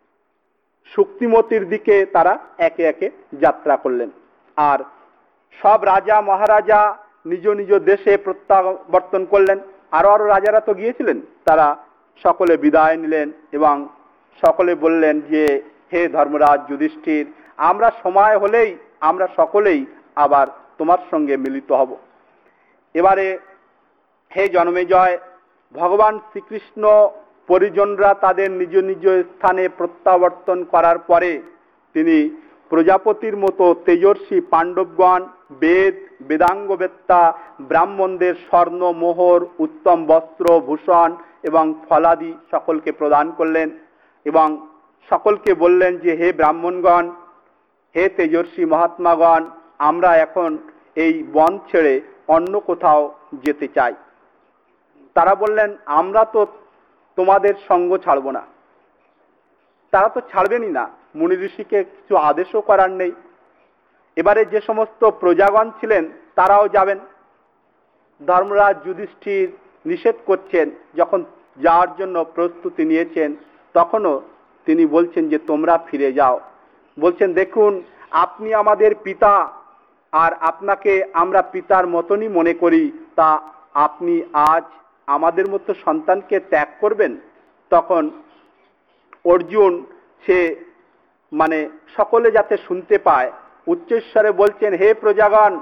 শুক্তিমতির দিকে তারা একে একে যাত্রা করলেন। আর সব রাজা মহারাজা নিজ নিজ দেশে প্রত্যাবর্তন করলেন। আরো আরো রাজারা তো গিয়েছিলেন, তারা সকলে বিদায় নিলেন এবং সকলে বললেন যে হে ধর্মরাজ যুধিষ্ঠির, আমরা সময় হলেই আমরা সকলেই আবার তোমার সঙ্গে মিলিত হব। এবারে হে জনমেজয়, ভগবান শ্রীকৃষ্ণ পরিজনরা তাদের নিজ নিজ স্থানে প্রত্যাবর্তন করার পরে তিনি প্রজাপতির মতো তেজস্বী পাণ্ডবগণ, বেদ বেদাঙ্গবেত্তা ব্রাহ্মণদের স্বর্ণ মোহর, উত্তম বস্ত্র ভূষণ এবং ফলাদি সকলকে প্রদান করলেন এবং সকলকে বললেন যে হে ব্রাহ্মণগণ, হে তেজস্বী মহাত্মাগণ, আমরা এখন এই বন ছেড়ে অন্য কোথাও যেতে চাই। তারা বললেন আমরা তো তোমাদের সঙ্গ ছাড়ব না। তারা তো ছাড়বেনই না, মুনি ঋষিকে কিছু আদেশও করার নেই। এবারে যে সমস্ত প্রজাগণ ছিলেন তারাও যাবেন। ধর্মরাজ যুধিষ্ঠির নিষেধ করছেন, যখন যাওয়ার জন্য প্রস্তুতি নিয়েছেন তখনও তিনি বলছেন যে তোমরা ফিরে যাও। বলছেন দেখুন, আপনি আমাদের পিতা আর আপনাকে আমরা পিতার মতনই মনে করি, তা আপনি আজ আমাদের মতো সন্তানকে ত্যাগ করবেন? তখন অর্জুন সে মানে সকলে যাতে শুনতে পায় উচ্চস্বরে বলছেন, হে প্রজাগণ,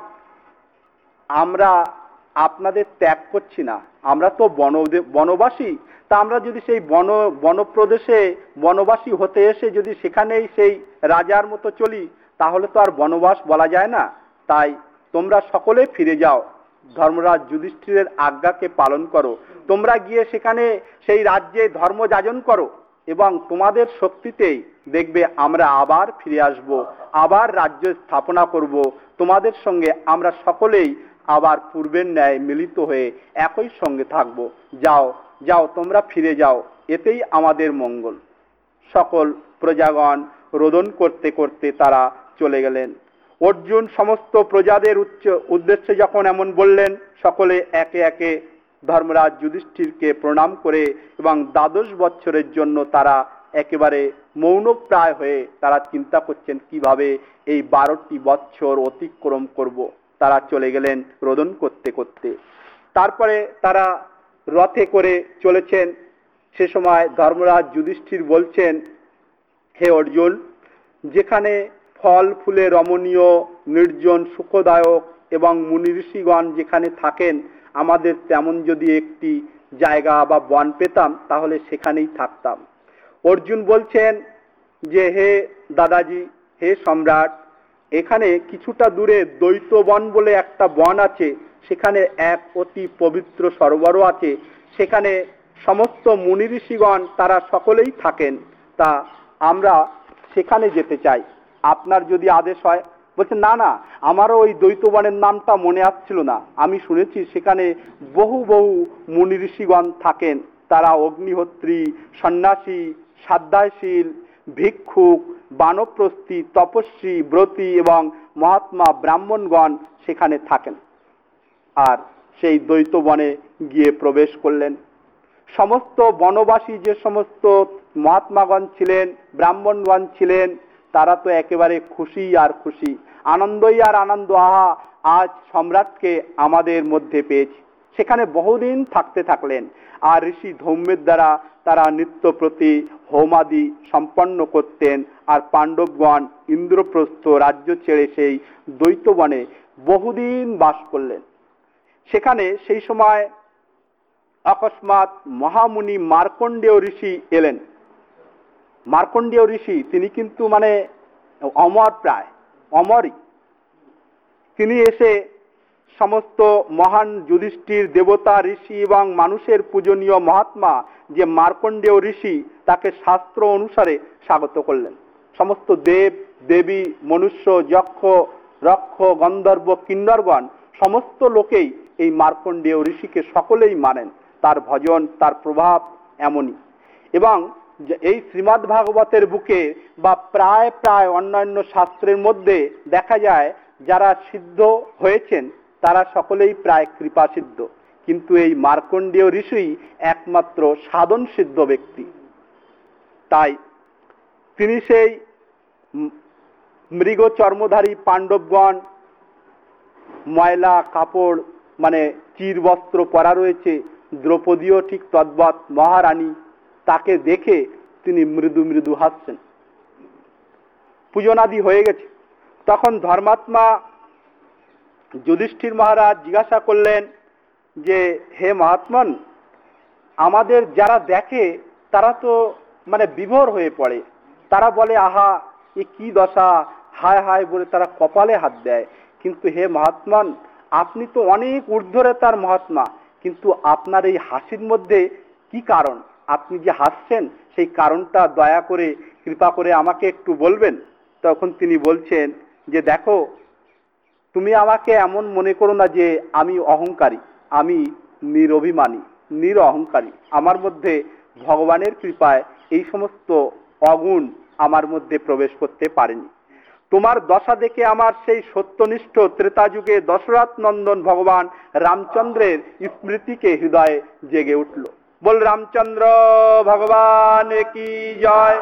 আমরা আপনাদের ত্যাগ করছি না, আমরা তো বন বনবাসী তা আমরা যদি সেই বন বনপ্রদেশে বনবাসী হতে এসে যদি সেখানেই সেই রাজার মতো চলি তাহলে তো আর বনবাস বলা যায় না। তাই তোমরা সকলে ফিরে যাও, ধর্মরাজ যুধিষ্ঠিরের আজ্ঞাকে পালন করো, তোমরা গিয়ে সেখানে সেই রাজ্যে ধর্ম যাজন করো এবং তোমাদের শক্তিতেই দেখবে আমরা আবার ফিরে আসব, আবার রাজ্য স্থাপনা করব, তোমাদের সঙ্গে আমরা সকলেই আবার পূর্বের ন্যায় মিলিত হয়ে একই সঙ্গে থাকব। যাও যাও তোমরা ফিরে যাও, এতেই আমাদের মঙ্গল। সকল প্রজাগণ রোদন করতে করতে তারা চলে গেলেন। অর্জুন সমস্ত প্রজাদের উচ্চ উদ্দেশ্যে যখন এমন বললেন, সকলে একে একে ধর্মরাজ যুধিষ্ঠিরকে প্রণাম করে এবং দ্বাদশ বৎসরের জন্য তারা একেবারে মৌনপ্রায় হয়ে তারা চিন্তা করছেন কিভাবে এই বারোটি বৎসর অতিক্রম করব। তারা চলে গেলেন রোদন করতে করতে। তারপরে তারা রথে করে চলেছেন। সে সময় ধর্মরাজ যুধিষ্ঠির বলছেন, হে অর্জুন, যেখানে ফল ফুলে রমণীয়, নির্জন, সুখদায়ক এবং মুনি ঋষিগণ যেখানে থাকেন, আমাদের তেমন যদি একটি জায়গা বা বন পেতাম তাহলে সেখানেই থাকতাম। অর্জুন বলছেন যে হে দাদাজি, হে সম্রাট, এখানে কিছুটা দূরে দ্বৈত বন বলে একটা বন আছে, সেখানে এক অতি পবিত্র সরোবরও আছে, সেখানে সমস্ত মুনি ঋষিগণ তারা সকলেই থাকেন, তা আমরা সেখানে যেতে চাই, আপনার যদি আদেশ হয়। বলছে না না, আমারও ওই দ্বৈত বনের নামটা মনে আসছিল না, আমি শুনেছি সেখানে বহু বহু মুনি ঋষিগণ থাকেন, তারা অগ্নিহোত্রী, সন্ন্যাসী, সাধ্যায়শীল, ভিক্ষুক, বানপ্রস্থী, তপস্বী, ব্রতী এবং মহাত্মা ব্রাহ্মণগণ সেখানে থাকেন। আর সেই দ্বৈত বনে গিয়ে প্রবেশ করলেন। সমস্ত বনবাসী যে সমস্ত মহাত্মাগণ ছিলেন, ব্রাহ্মণগণ ছিলেন, তারা তো একেবারে খুশি আর খুশি, আনন্দই আর আনন্দ, আহা আজ সম্রাটকে আমাদের মধ্যে পেয়েছি। সেখানে বহুদিন থাকতে থাকলেন। আর ঋষি ধৌম্যের দ্বারা তারা নিত্য প্রতি হোমাদি সম্পন্ন করতেন। আর পাণ্ডবগণ ইন্দ্রপ্রস্থ রাজ্য ছেড়ে সেই দ্বৈতবনে বহুদিন বাস করলেন। সেখানে সেই সময় অকস্মাৎ মহামুনি মার্কণ্ডেয় ঋষি এলেন। মার্কণ্ডেয় ঋষি তিনি কিন্তু মানে অমর, প্রায় অমরই। তিনি এসে সমস্ত মহান যুধিষ্ঠির, দেবতা, ঋষি এবং মানুষের পূজনীয় মহাত্মা যে মার্কণ্ডেয় ঋষি, তাকে শাস্ত্র অনুসারে স্বাগত করলেন। সমস্ত দেব দেবী, মনুষ্য, যক্ষ, রক্ষ, গন্ধর্ব, কিন্নরগণ সমস্ত লোকেই এই মার্কণ্ডেয় ঋষিকে সকলেই মানেন। তার ভজন, তার প্রভাব এমনই। এবং এই শ্রীমদ্ ভাগবতের বুকে বা প্রায় প্রায় অন্যান্য শাস্ত্রের মধ্যে দেখা যায় যারা সিদ্ধ হয়েছেন তারা সকলেই প্রায় কৃপা সিদ্ধ, কিন্তু এই মার্কণ্ডেয় ঋষি একমাত্র সাধন সিদ্ধ ব্যক্তি। তাই তিনি সেই মৃগ চর্মধারী পাণ্ডবগণ, ময়লা কাপড় মানে চির বস্ত্র পরা রয়েছে, দ্রৌপদীও ঠিক তদ্বৎ মহারানী, তাকে দেখে তিনি মৃদু মৃদু হাসছেন। পূজনাদি হয়ে গেছে। তখন ধর্মাত্মা যুধিষ্ঠির মহারাজ জিজ্ঞাসা করলেন যে, হে মহাত্মন, আমাদের যারা দেখে তারা তো মানে বিভোর হয়ে পড়ে, তারা বলে আহা এ কি দশা, হায় হায় বলে তারা কপালে হাত দেয়। কিন্তু হে মহাত্মন, আপনি তো অনেক ঊর্ধ্বরে তার মহাত্মা, কিন্তু আপনার এই হাসির মধ্যে কি কারণ? আপনি যে হাসছেন সেই কারণটা দয়া করে কৃপা করে আমাকে একটু বলবেন। তখন তিনি বলছেন যে, দেখো, তুমি আমাকে এমন মনে করো না যে আমি অহংকারী, আমি নিরভিমানী, নির অহংকারী। আমার মধ্যে ভগবানের কৃপায় এই সমস্ত অগুণ আমার মধ্যে প্রবেশ করতে পারেনি। তোমার দশা দেখে আমার সেই সত্যনিষ্ঠ ত্রেতা যুগে দশরথ নন্দন ভগবান রামচন্দ্রের স্মৃতিকে হৃদয়ে জেগে উঠল। বল রামচন্দ্র ভগবান কি জয়।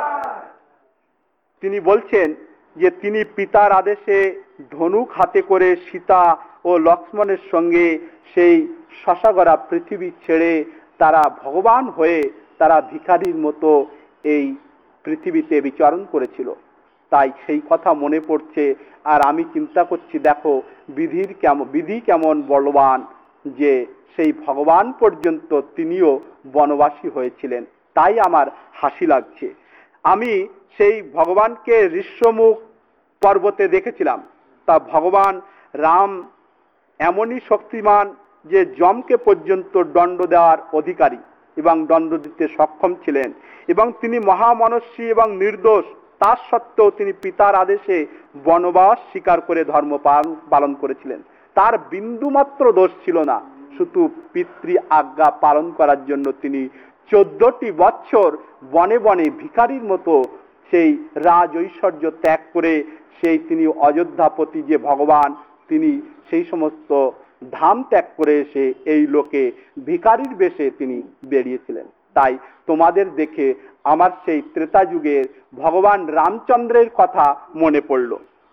তিনি বলছেন যে তিনি পিতার আদেশে ধনুক হাতে করে সীতা ও লক্ষ্মণের সঙ্গে সেই শশাগরা পৃথিবী ছেড়ে তারা ভগবান হয়ে তারা ভিখারির মতো এই পৃথিবীতে বিচরণ করেছিল। তাই সেই কথা মনে পড়ছে, আর আমি চিন্তা করছি, দেখো বিধির কেমন বিধি কেমন বলবান যে সেই ভগবান পর্যন্ত তিনিও বনবাসী হয়েছিলেন। তাই আমার হাসি লাগছে। আমি সেই ভগবানকে ঋষ্যমুখ পর্বতে দেখেছিলাম। তা ভগবান রাম এমনই শক্তিমান যে যমকে পর্যন্ত দণ্ড দেওয়ার অধিকারী এবং দণ্ড দিতে সক্ষম ছিলেন, এবং তিনি মহামনস্বী এবং নির্দোষ। তার সত্ত্বেও তিনি পিতার আদেশে বনবাস স্বীকার করে ধর্ম পালন করেছিলেন। তার বিন্দুমাত্র দোষ ছিল না। শুধু পিতৃ আজ্ঞা পালন করার জন্য তিনি চোদ্দটি বৎসর বনে বনে ভিখারির মতো সেই রাজ ঐশ্বর্য ত্যাগ করে সেই তিনি অযোধ্যাপতি যে ভগবান, তিনি সেই সমস্ত ধাম ত্যাগ করে এসে এই লোকে ভিখারির বেশে তিনি বেরিয়েছিলেন। তাই তোমাদের দেখে আমার সেই ত্রেতা যুগের ভগবান রামচন্দ্রের কথা মনে পড়ল।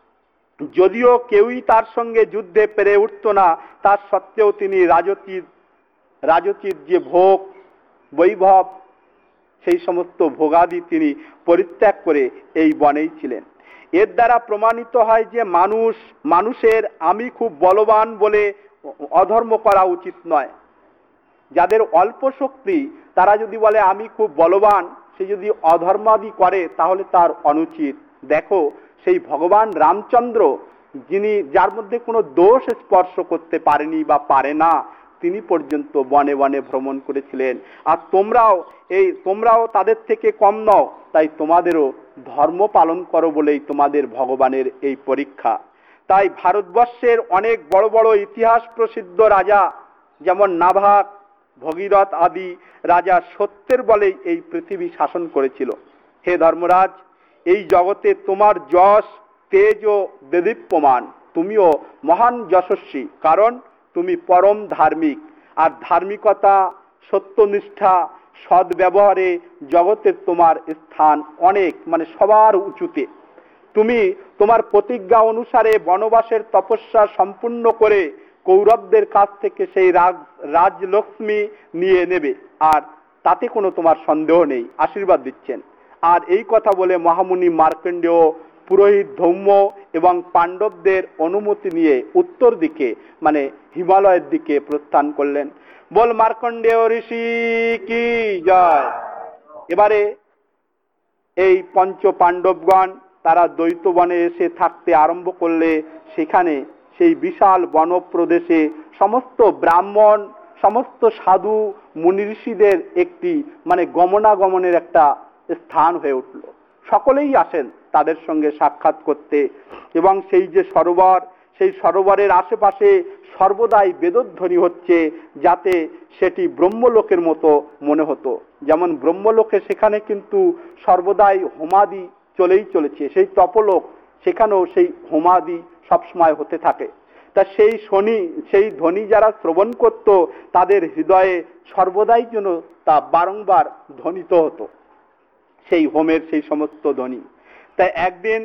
যদিও কেউই তার সঙ্গে যুদ্ধে পেরে উঠত না, তার সত্ত্বেও তিনি রাজচিত রাজচিত যে ভোগ বৈভব, সেই সমস্ত ভোগাদি তিনি পরিত্যাগ করে এই বনেই ছিলেন। এর দ্বারা প্রমাণিত হয় যে মানুষ মানুষের আমি খুব বলবান বলে অধর্ম করা উচিত নয়। যাদের অল্প শক্তি তারা যদি বলে আমি খুব বলবান, সে যদি অধর্মাদি করে তাহলে তার অনুচিত। দেখো সেই ভগবান রামচন্দ্র, যিনি যার মধ্যে কোনো দোষ স্পর্শ করতে পারেনি বা পারে না, তিনি পর্যন্ত বনে বনে ভ্রমণ করেছিলেন। আর তোমরাও এই তোমরাও তাদের থেকে কম নও, তাই তোমাদেরও ধর্ম পালন করো বলেই তোমাদের ভগবানের এই পরীক্ষা। তাই ভারতবর্ষের অনেক বড় বড় ইতিহাস প্রসিদ্ধ রাজা যেমন নাভাগ, ভগীরথ আদি রাজা সত্যের বলেই এই পৃথিবী শাসন করেছিল। হে ধর্মরাজ, এই জগতে তোমার যশ তেজ ও দেদীপ্যমান, তুমিও মহান যশস্বী, কারণ তুমি পরম ধার্মিক। আর ধার্মিকতা, সত্যনিষ্ঠা, সৎ ব্যবহারে জগতের তোমার স্থান অনেক, মানে সবার উঁচুতে। তুমি তোমার প্রতিজ্ঞা অনুসারে বনবাসের তপস্যা সম্পূর্ণ করে কৌরবদের কাছ থেকে সেই রাজ রাজলক্ষ্মী নিয়ে নেবে, আর তাতে কোনো তোমার সন্দেহ নেই, আশীর্বাদ দিচ্ছেন। আর এই কথা বলে মহামুনি মার্কণ্ডেয় পুরোহিত ধৌম্য এবং পাণ্ডবদের অনুমতি নিয়ে উত্তর দিকে মানে হিমালয়ের দিকে প্রস্থান করলেন। বল মার্কণ্ডেয় ঋষি কি জয়। এবারে এই পঞ্চ পাণ্ডবগণ তারা দ্বৈত বনে এসে থাকতে আরম্ভ করলে সেখানে সেই বিশাল বন প্রদেশে সমস্ত ব্রাহ্মণ সমস্ত সাধু মুনি ঋষিদের একটি মানে গমনাগমনের একটা স্থান হয়ে উঠল। সকলেই আসেন তাদের সঙ্গে সাক্ষাৎ করতে এবং সেই যে সরোবর সেই সরোবরের আশেপাশে সর্বদাই বেদধ্বনি হচ্ছে যাতে সেটি ব্রহ্মলোকের মতো মনে হতো। যেমন ব্রহ্মলোকে সেখানে কিন্তু সর্বদাই হোমাদি চলেই চলেছে, সেই তপলোক সেখানেও সেই হোমাদি সবসময় হতে থাকে। তা সেই শনি সেই ধ্বনি যারা শ্রবণ করত তাদের হৃদয়ে সর্বদাই যেন তা বারংবার ধ্বনিত হতো সেই হোমের সেই সমস্ত ধ্বনি। তাই একদিন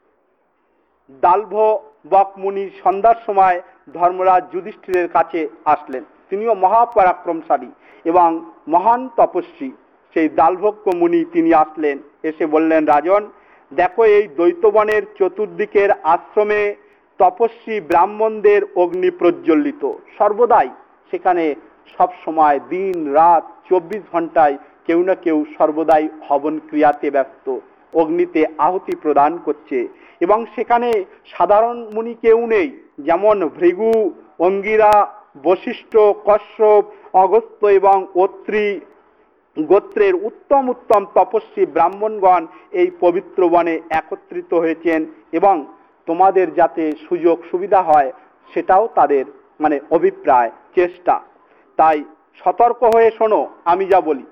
দালভ বক মুনি সন্ধ্যার সময় ধর্মরাজ যুধিষ্ঠিরের কাছে আসলেন। তিনিও মহাপরাক্রমশালী এবং মহান তপস্বী। সেই দালভক্য মুনি তিনি আসলেন, এসে বললেন, রাজন দেখো এই দ্বৈতবনের চতুর্দিকের আশ্রমে তপস্বী ব্রাহ্মণদের অগ্নি প্রজ্বলিত, সর্বদাই সেখানে সব সময় দিন রাত চব্বিশ ঘন্টায় কেউ না কেউ সর্বদাই হবন ক্রিয়াতে ব্যস্ত, অগ্নিতে আহুতি প্রদান করছে এবং সেখানে সাধারণ মুনি কেউ নেই। যেমন ভৃগু, অঙ্গিরা, বশিষ্ঠ, কশ্যপ, অগস্ত্য এবং অত্রি গোত্রের উত্তম উত্তম তপস্বী ব্রাহ্মণগণ এই পবিত্র বনে একত্রিত হয়েছেন এবং তোমাদের যাতে সুযোগ সুবিধা হয় সেটাও তাদের মানে অভিপ্রায় চেষ্টা। তাই সতর্ক হয়ে শোনো আমি যা বলি।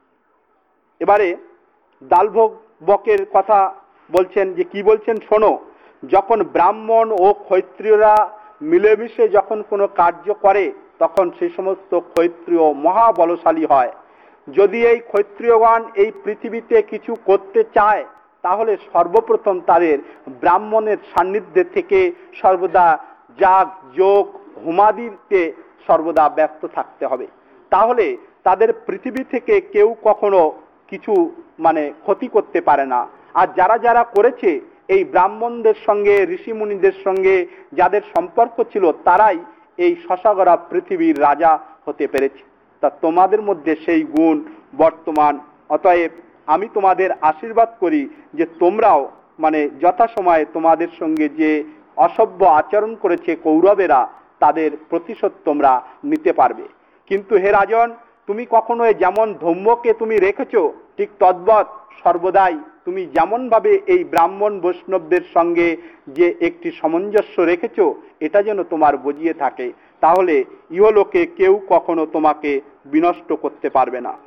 এবারে দালভ বকের কথা বলছেন যে কি বলছেন শোনো। যখন ব্রাহ্মণ ও ক্ষত্রিয়রা মিলেমিশে যখন কোনো কার্য করে তখন সেই সমস্ত ক্ষত্রিয় মহাবলশালী হয়। যদি এই ক্ষত্রিয়গণ এই পৃথিবীতে কিছু করতে চায় তাহলে সর্বপ্রথম তাদের ব্রাহ্মণের সান্নিধ্যে থেকে সর্বদা যাগ যোগ হোমাদিতে সর্বদা ব্যস্ত থাকতে হবে। তাহলে তাদের পৃথিবী থেকে কেউ কখনো কিছু মানে ক্ষতি করতে পারে না। আর যারা যারা করেছে এই ব্রাহ্মণদের সঙ্গে ঋষিমুনিদের সঙ্গে যাদের সম্পর্ক ছিল তারাই এই শশাগরা পৃথিবীর রাজা হতে পেরেছে। তা তোমাদের মধ্যে সেই গুণ বর্তমান। অতএব আমি তোমাদের আশীর্বাদ করি যে তোমরাও মানে যথাসময়ে তোমাদের সঙ্গে যে অসভ্য আচরণ করেছে কৌরবেরা তাদের প্রতিশোধ তোমরা নিতে পারবে। কিন্তু হে রাজন তুমি কখনো যেমন ধম্মকে তুমি রেখেছো ঠিক তদ্বৎ সর্বদাই তুমি যেমন ভাবে এই ব্রাহ্মণ বৈষ্ণবদের সঙ্গে যে একটি সামঞ্জস্য রেখেছো এটা যেন তোমার বুঝিয়ে থাকে, তাহলে ইহলোকে কেউ কখনো তোমাকে বিনষ্ট করতে পারবে না।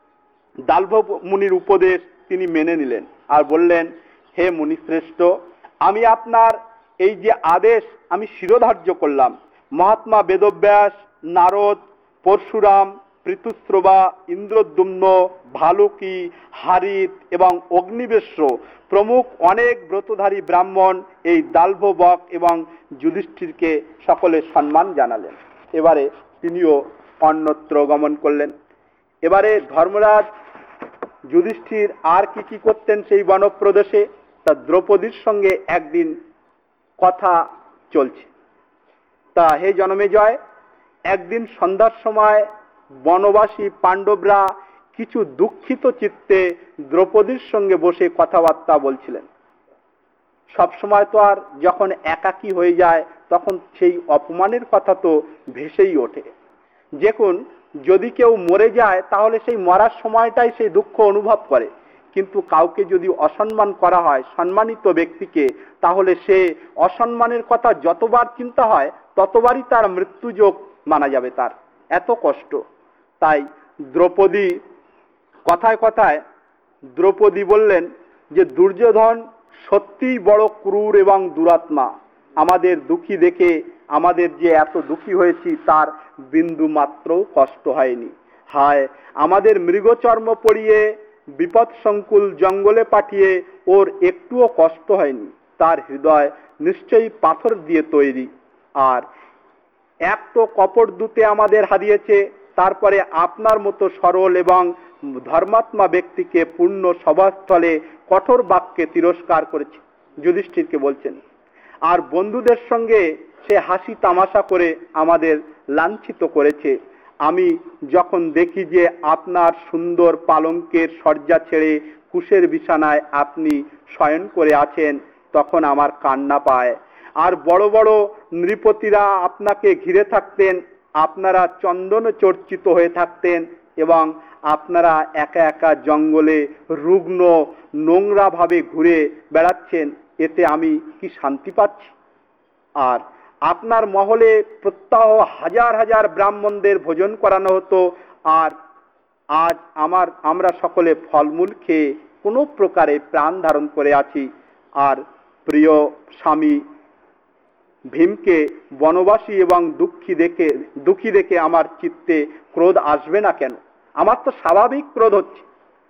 দালভ মুনির উপদেশ তিনি মেনে নিলেন আর বললেন, হে মুনিশ্রেষ্ঠ আমি আপনার এই যে আদেশ আমি শিরোধার্য করলাম। মহাত্মা বেদব্যাস, নারদ, পরশুরাম, পৃথুশ্রবা, ইন্দ্রদ্যুম্ন, ভালুকি, হারিত এবং অগ্নিবেশ্য প্রমুখ অনেক ব্রতধারী ব্রাহ্মণ এই দালভ বক এবং যুধিষ্ঠিরকে সকলে সম্মান জানালেন। এবারে তিনিও অন্যত্র গমন করলেন। এবারে ধর্মরাজ যুধিষ্ঠির আর কি কি করতেন সেই বনপ্রদেশে তা দ্রৌপদীর সঙ্গে একদিন কথা চলছে। তা হে জনমেজয় একদিন সন্ধ্যার সময় বনবাসী পাণ্ডবরা কিছু দুঃখিত চিত্তে দ্রৌপদীর সঙ্গে বসে কথাবার্তা বলছিলেন। সবসময় তো আর যখন একাকী হয়ে যায় তখন সেই অপমানের কথা তো ভেসেই ওঠে। দেখুন যদি কেউ মরে যায় তাহলে সেই মরার সময়টাই সেই দুঃখ অনুভব করে, কিন্তু কাউকে যদি অসম্মান করা হয় সম্মানিত ব্যক্তিকে তাহলে সে অসম্মানের কথা যতবার চিন্তা হয় ততবারই তার মৃত্যুযোগ মানা যাবে, তার এত কষ্ট। তাই দ্রৌপদী কথায় কথায় দ্রৌপদী বললেন যে দুর্যোধন সত্যিই বড় ক্রূর এবং দুরাত্মা। আমাদের দুঃখী দেখে আমাদের যে এত দুঃখী হয়েছি তার বিন্দু মাত্রও কষ্ট হয়নি। হায় আমাদের মৃগচর্ম পরিয়ে বিপদ সংকুল জঙ্গলে পাঠিয়ে ওর একটুও কষ্ট হয়নি। তার হৃদয় নিশ্চয়ই পাথর দিয়ে তৈরি। আর এক তো কপট দূতে আমাদের হারিয়েছে, তারপরে আপনার মতো সরল এবং ধর্মাত্মা ব্যক্তিকে পূর্ণ সভাস্থলে কঠোর বাক্যে তিরস্কার করেছে। যুধিষ্ঠিরকে বলছেন। আর বন্ধুদের সঙ্গে সে হাসি তামাশা করে আমাদের লাঞ্ছিত করেছে। আমি যখন দেখি যে আপনার সুন্দর পালঙ্কের শয্যা ছেড়ে কুশের বিছানায় আপনি শয়ন করে আছেন, তখন আমার কান্না পায়। আর বড় বড় নৃপতিরা আপনাকে ঘিরে থাকতেন, আপনারা চন্দন চর্চিত হয়ে থাকতেন এবং আপনারা একা একা জঙ্গলে রুগ্ন নোংরা ভাবে ঘুরে বেড়াচ্ছেন, এতে আমি কি শান্তি পাচ্ছি? আর আপনার মহলে প্রত্যহ হাজার হাজার ব্রাহ্মণদের ভোজন করানো হতো, আর আজ আমার আমরা সকলে ফলমূল খেয়ে কোনো প্রকারে প্রাণ ধারণ করে আছি। আর প্রিয় স্বামী ভীমকে বনবাসী এবং দুঃখী দেখে দুঃখী দেখে আমার চিত্তে ক্রোধ আসবে না কেন? আমার তো স্বাভাবিক ক্রোধ হচ্ছে।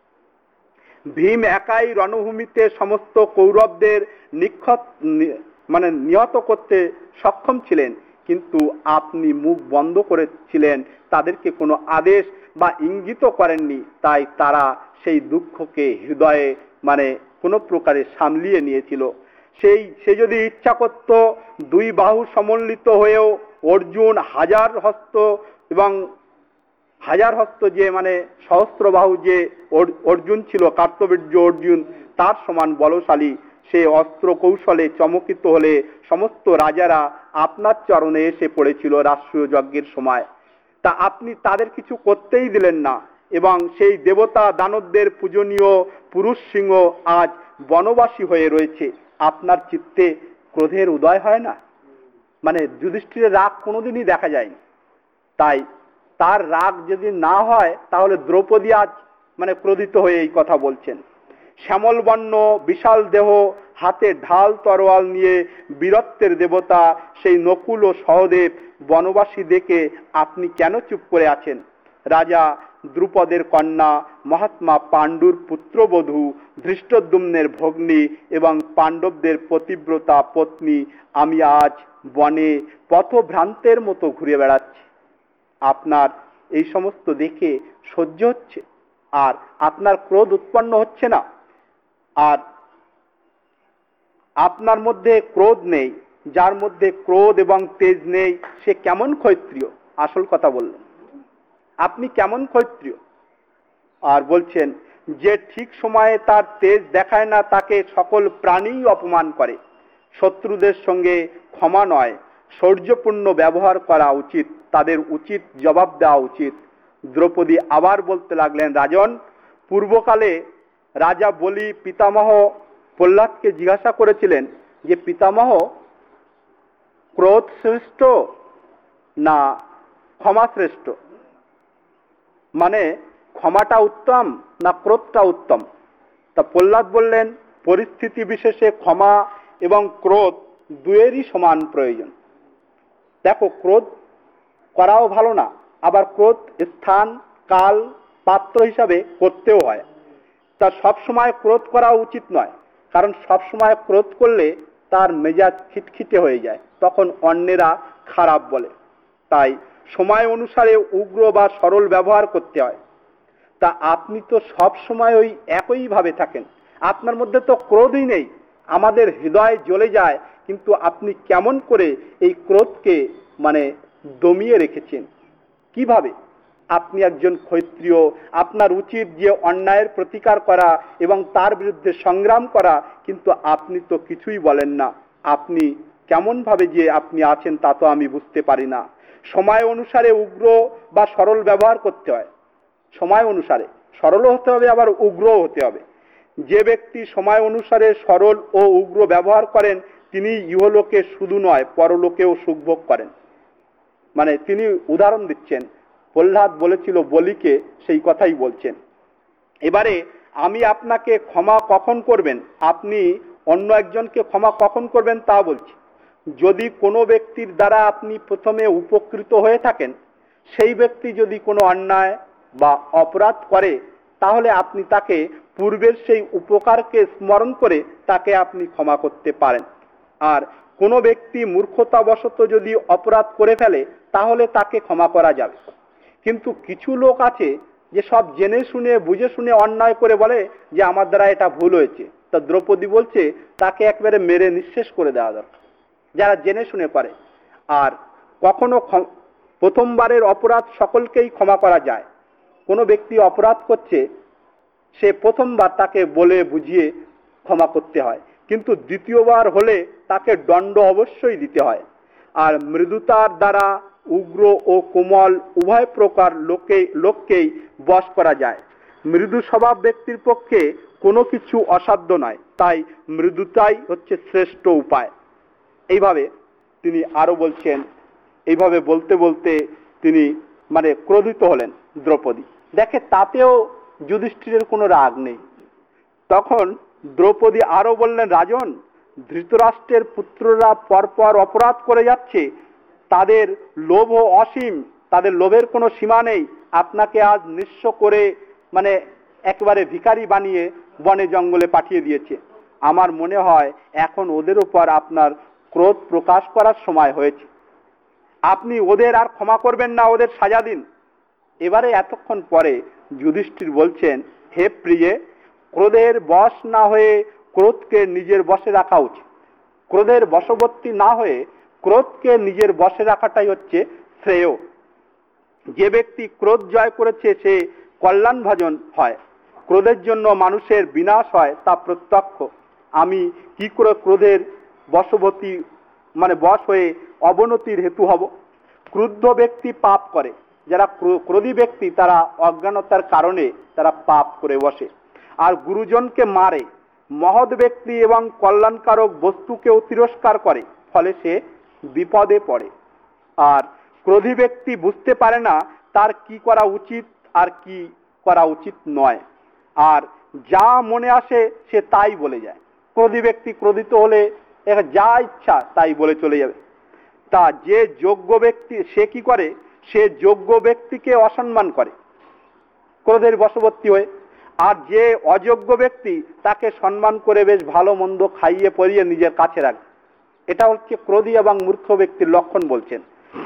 ভীম একাই রণভূমিতে সমস্ত কৌরবদের নিক্ষত মানে নিহত করতে সক্ষম ছিলেন, কিন্তু আপনি মুখ বন্ধ করেছিলেন, তাদেরকে কোনো আদেশ বা ইঙ্গিত করেননি। তাই তারা সেই দুঃখকে হৃদয়ে মানে কোনো প্রকারে সামলিয়ে নিয়েছিল। সেই সে যদি ইচ্ছা করত, দুই বাহু সমন্বিত হয়েও অর্জুন হাজার হস্ত এবং হাজার হস্ত যে মানে সহস্র বাহু যে অর্জুন ছিল, কার্তবীর্য অর্জুন, তার সমান বলশালী, সে অস্ত্র কৌশলে চমকিত হলে সমস্ত রাজারা আপনার চরণে এসে পড়েছিল রাষ্ট্রীয় যজ্ঞের সময়। তা আপনি তাদের কিছু করতেই দিলেন না, এবং সেই দেবতা দানবদের পূজনীয় পুরুষ সিংহ আজ বনবাসী হয়ে রয়েছে। আপনার চিত্তে ক্রোধের উদয় হয় না? মানে যুধিষ্ঠিরের রাগ কোনোদিনই দেখা যায়নি। তাই তার রাগ যদি না হয়, তাহলে দ্রৌপদী আজ মানে ক্রোধিত হয়ে এই কথা বলছেন। শ্যামল বর্ণ বিশাল দেহ, হাতে ঢাল তরোয়াল নিয়ে বীরত্বের দেবতা সেই নকুল ও সহদেব বনবাসী দেখে আপনি কেন চুপ করে আছেন? রাজা দ্রুপদের কন্যা, মহাত্মা পাণ্ডুর পুত্রবধূ, ধৃষ্টদ্যুম্নের ভগ্নী এবং পাণ্ডবদের পতিব্রতা পত্নী আমি আজ বনে পথভ্রান্তের মতো ঘুরে বেড়াচ্ছি। আপনার এই সমস্ত দেখে সহ্য হচ্ছে, আর আপনার ক্রোধ উৎপন্ন হচ্ছে না। আর আপনার মধ্যে ক্রোধ নেই। যার মধ্যে ক্রোধ এবং তেজ নেই, সে কেমন ক্ষত্রিয়? আসল কথা বললেন, আপনি কেমন ক্ষত্রিয়? আর বলছেন যে ঠিক সময়ে তার তেজ দেখায় না, তাকে সকল প্রাণী অপমান করে। শত্রুদের সঙ্গে ক্ষমা নয়, শৌর্যপূর্ণ ব্যবহার করা উচিত, তাদের উচিত জবাব দেওয়া উচিত। দ্রৌপদী আবার বলতে লাগলেন, রাজন, পূর্বকালে রাজা বলি পিতামহ প্রহ্লাদকে জিজ্ঞাসা করেছিলেন যে পিতামহ, ক্রোধ শ্রেষ্ঠ না ক্ষমা শ্রেষ্ঠ? মানে ক্ষমাটা উত্তম না ক্রোধটা উত্তম? তা প্রহ্লাদ বললেন, পরিস্থিতি বিশেষে ক্ষমা এবং ক্রোধ দুয়েরই সমান প্রয়োজন। দেখো, ক্রোধ করাও ভালো না, আবার ক্রোধ স্থান কাল পাত্র হিসাবে করতেও হয়। তা সবসময় ক্রোধ করা উচিত নয়, কারণ সবসময় ক্রোধ করলে তার মেজাজ খিটখিটে হয়ে যায়, তখন অন্যেরা খারাপ বলে। তাই সময় অনুসারে উগ্র বা সরল ব্যবহার করতে হয়। তা আপনি তো সব সময় ওই একই ভাবে থাকেন, আপনার মধ্যে তো ক্রোধই নেই। আমাদের হৃদয় জ্বলে যায়, কিন্তু আপনি কেমন করে এই ক্রোধকে মানে দমিয়ে রেখেছেন? কিভাবে? আপনি একজন ক্ষত্রিয়, আপনার উচিত যে অন্যায়ের প্রতিকার করা এবং তার বিরুদ্ধে সংগ্রাম করা, কিন্তু আপনি তো কিছুই বলেন না। আপনি কেমন ভাবে যে আপনি আছেন তা তো আমি বুঝতে পারি না। সময় অনুসারে উগ্র বা সরল ব্যবহার করতে হয়, সময় অনুসারে সরলও হতে হবে, আবার উগ্রও হতে হবে। যে ব্যক্তি সময় অনুসারে সরল ও উগ্র ব্যবহার করেন, তিনি ইহলোকে শুধু নয় পরলোকেও সুখভোগ করেন। মানে তিনি উদাহরণ দিচ্ছেন, প্রহ্লাদ বলেছিল বলিকে, সেই কথাই বলছেন। এবারে আমি আপনাকে ক্ষমা কখন করবেন, আপনি অন্য একজনকে ক্ষমা কখন করবেন তা বলছি। যদি কোনো ব্যক্তির দ্বারা আপনি প্রথমে উপকৃত হয়ে থাকেন, সেই ব্যক্তি যদি কোনো অন্যায় বা অপরাধ করে, তাহলে আপনি তাকে পূর্বের সেই উপকারকে স্মরণ করে তাকে আপনি ক্ষমা করতে পারেন। আর কোনো ব্যক্তি মূর্খতাবশত যদি অপরাধ করে ফেলে, তাহলে তাকে ক্ষমা করা যাবে। কিন্তু কিছু লোক আছে যে সব জেনে শুনে বুঝে শুনে অন্যায় করে বলে যে আমার দ্বারা এটা ভুল হয়েছে, তা দ্রৌপদী বলছে তাকে একবারে মেরে নিঃশেষ করে দেওয়া দরকার, যারা জেনে শুনে করে। আর কখনো প্রথমবারের অপরাধ সকলকেই ক্ষমা করা যায়। কোনো ব্যক্তি অপরাধ করছে, সে প্রথমবার তাকে বলে বুঝিয়ে ক্ষমা করতে হয়, কিন্তু দ্বিতীয়বার হলে তাকে দণ্ড অবশ্যই দিতে হয়। আর মৃদুতার দ্বারা উগ্র ও কোমল উভয় প্রকার লোকে লোককেই বশ করা যায়। মৃদু স্বভাব ব্যক্তির পক্ষে কোনো কিছু অসাধ্য নয়, তাই মৃদুতাই হচ্ছে শ্রেষ্ঠ উপায়। এইভাবে তিনি আরো বলছেন। এইভাবে বলতে বলতে তিনি মানে ক্রোধিত হলেন দ্রৌপদী। দেখে তাতেও যুধিষ্ঠিরের কোনো রাগ নেই। তখন দ্রৌপদী আরো বললেন, রাজন, ধৃতরাষ্ট্রের পুত্ররা পরপর অপরাধ করে যাচ্ছে, তাদের লোভ অসীম, তাদের লোভের কোনো সীমা নেই। আপনাকে আজ নিঃস্ব করে মানে একেবারে ভিখারি বানিয়ে বনে জঙ্গলে পাঠিয়ে দিয়েছে। আমার মনে হয় এখন ওদের উপর আপনার ক্রোধ প্রকাশ করার সময় হয়েছে। আপনি ওদের আর ক্ষমা করবেন না, ওদের সাজা দিন। এবারে এতক্ষণ পরে যুধিষ্ঠির বলছেন, হে প্রিয়ে, ক্রোধের বশ না হয়ে ক্রোধকে নিজের বশে রাখা উচিত। ক্রোধের বশবর্তী না হয়ে ক্রোধকে নিজের বশে রাখাটাই হচ্ছে শ্রেয়। যে ব্যক্তি ক্রোধ জয় করেছে সে কল্যাণভাজন হয়। ক্রোধের জন্য মানুষের বিনাশ হয় তা প্রত্যক্ষ। আমি কি করে ক্রোধের বশবর্তী মানে বশ হয়ে অবনতির হেতু হব? ক্রুদ্ধ ব্যক্তি পাপ করে। যারা ক্রোধী ব্যক্তি তারা অজ্ঞানতার কারণে তারা পাপ করে বসে আর গুরুজনকে মারে। মহৎ ব্যক্তি এবং কল্যাণকারক বস্তুকেও তিরস্কার করে, ফলে সে বিপদে পড়ে। আর ক্রোধী ব্যক্তি বুঝতে পারে না তার কি করা উচিত আর কি করা উচিত নয়, আর যা মনে আসে সে তাই বলে যায়। ক্রোধী ব্যক্তি ক্রোধিত হলে যা ইচ্ছা তাই বলে চলে যাবে। তা যে যোগ্য ব্যক্তি সে কি করে, সে যোগ্য ব্যক্তিকে অসম্মান করে ক্রোধের বশবর্তী হয়ে, আর যে অযোগ্য ব্যক্তি তাকে সম্মান করে বেশ ভালো মন্দ খাইয়ে পরিয়ে নিজের কাছে রাখে। এটা হচ্ছে ক্রোধী এবং মূর্খ ব্যক্তির লক্ষণ বলছেন।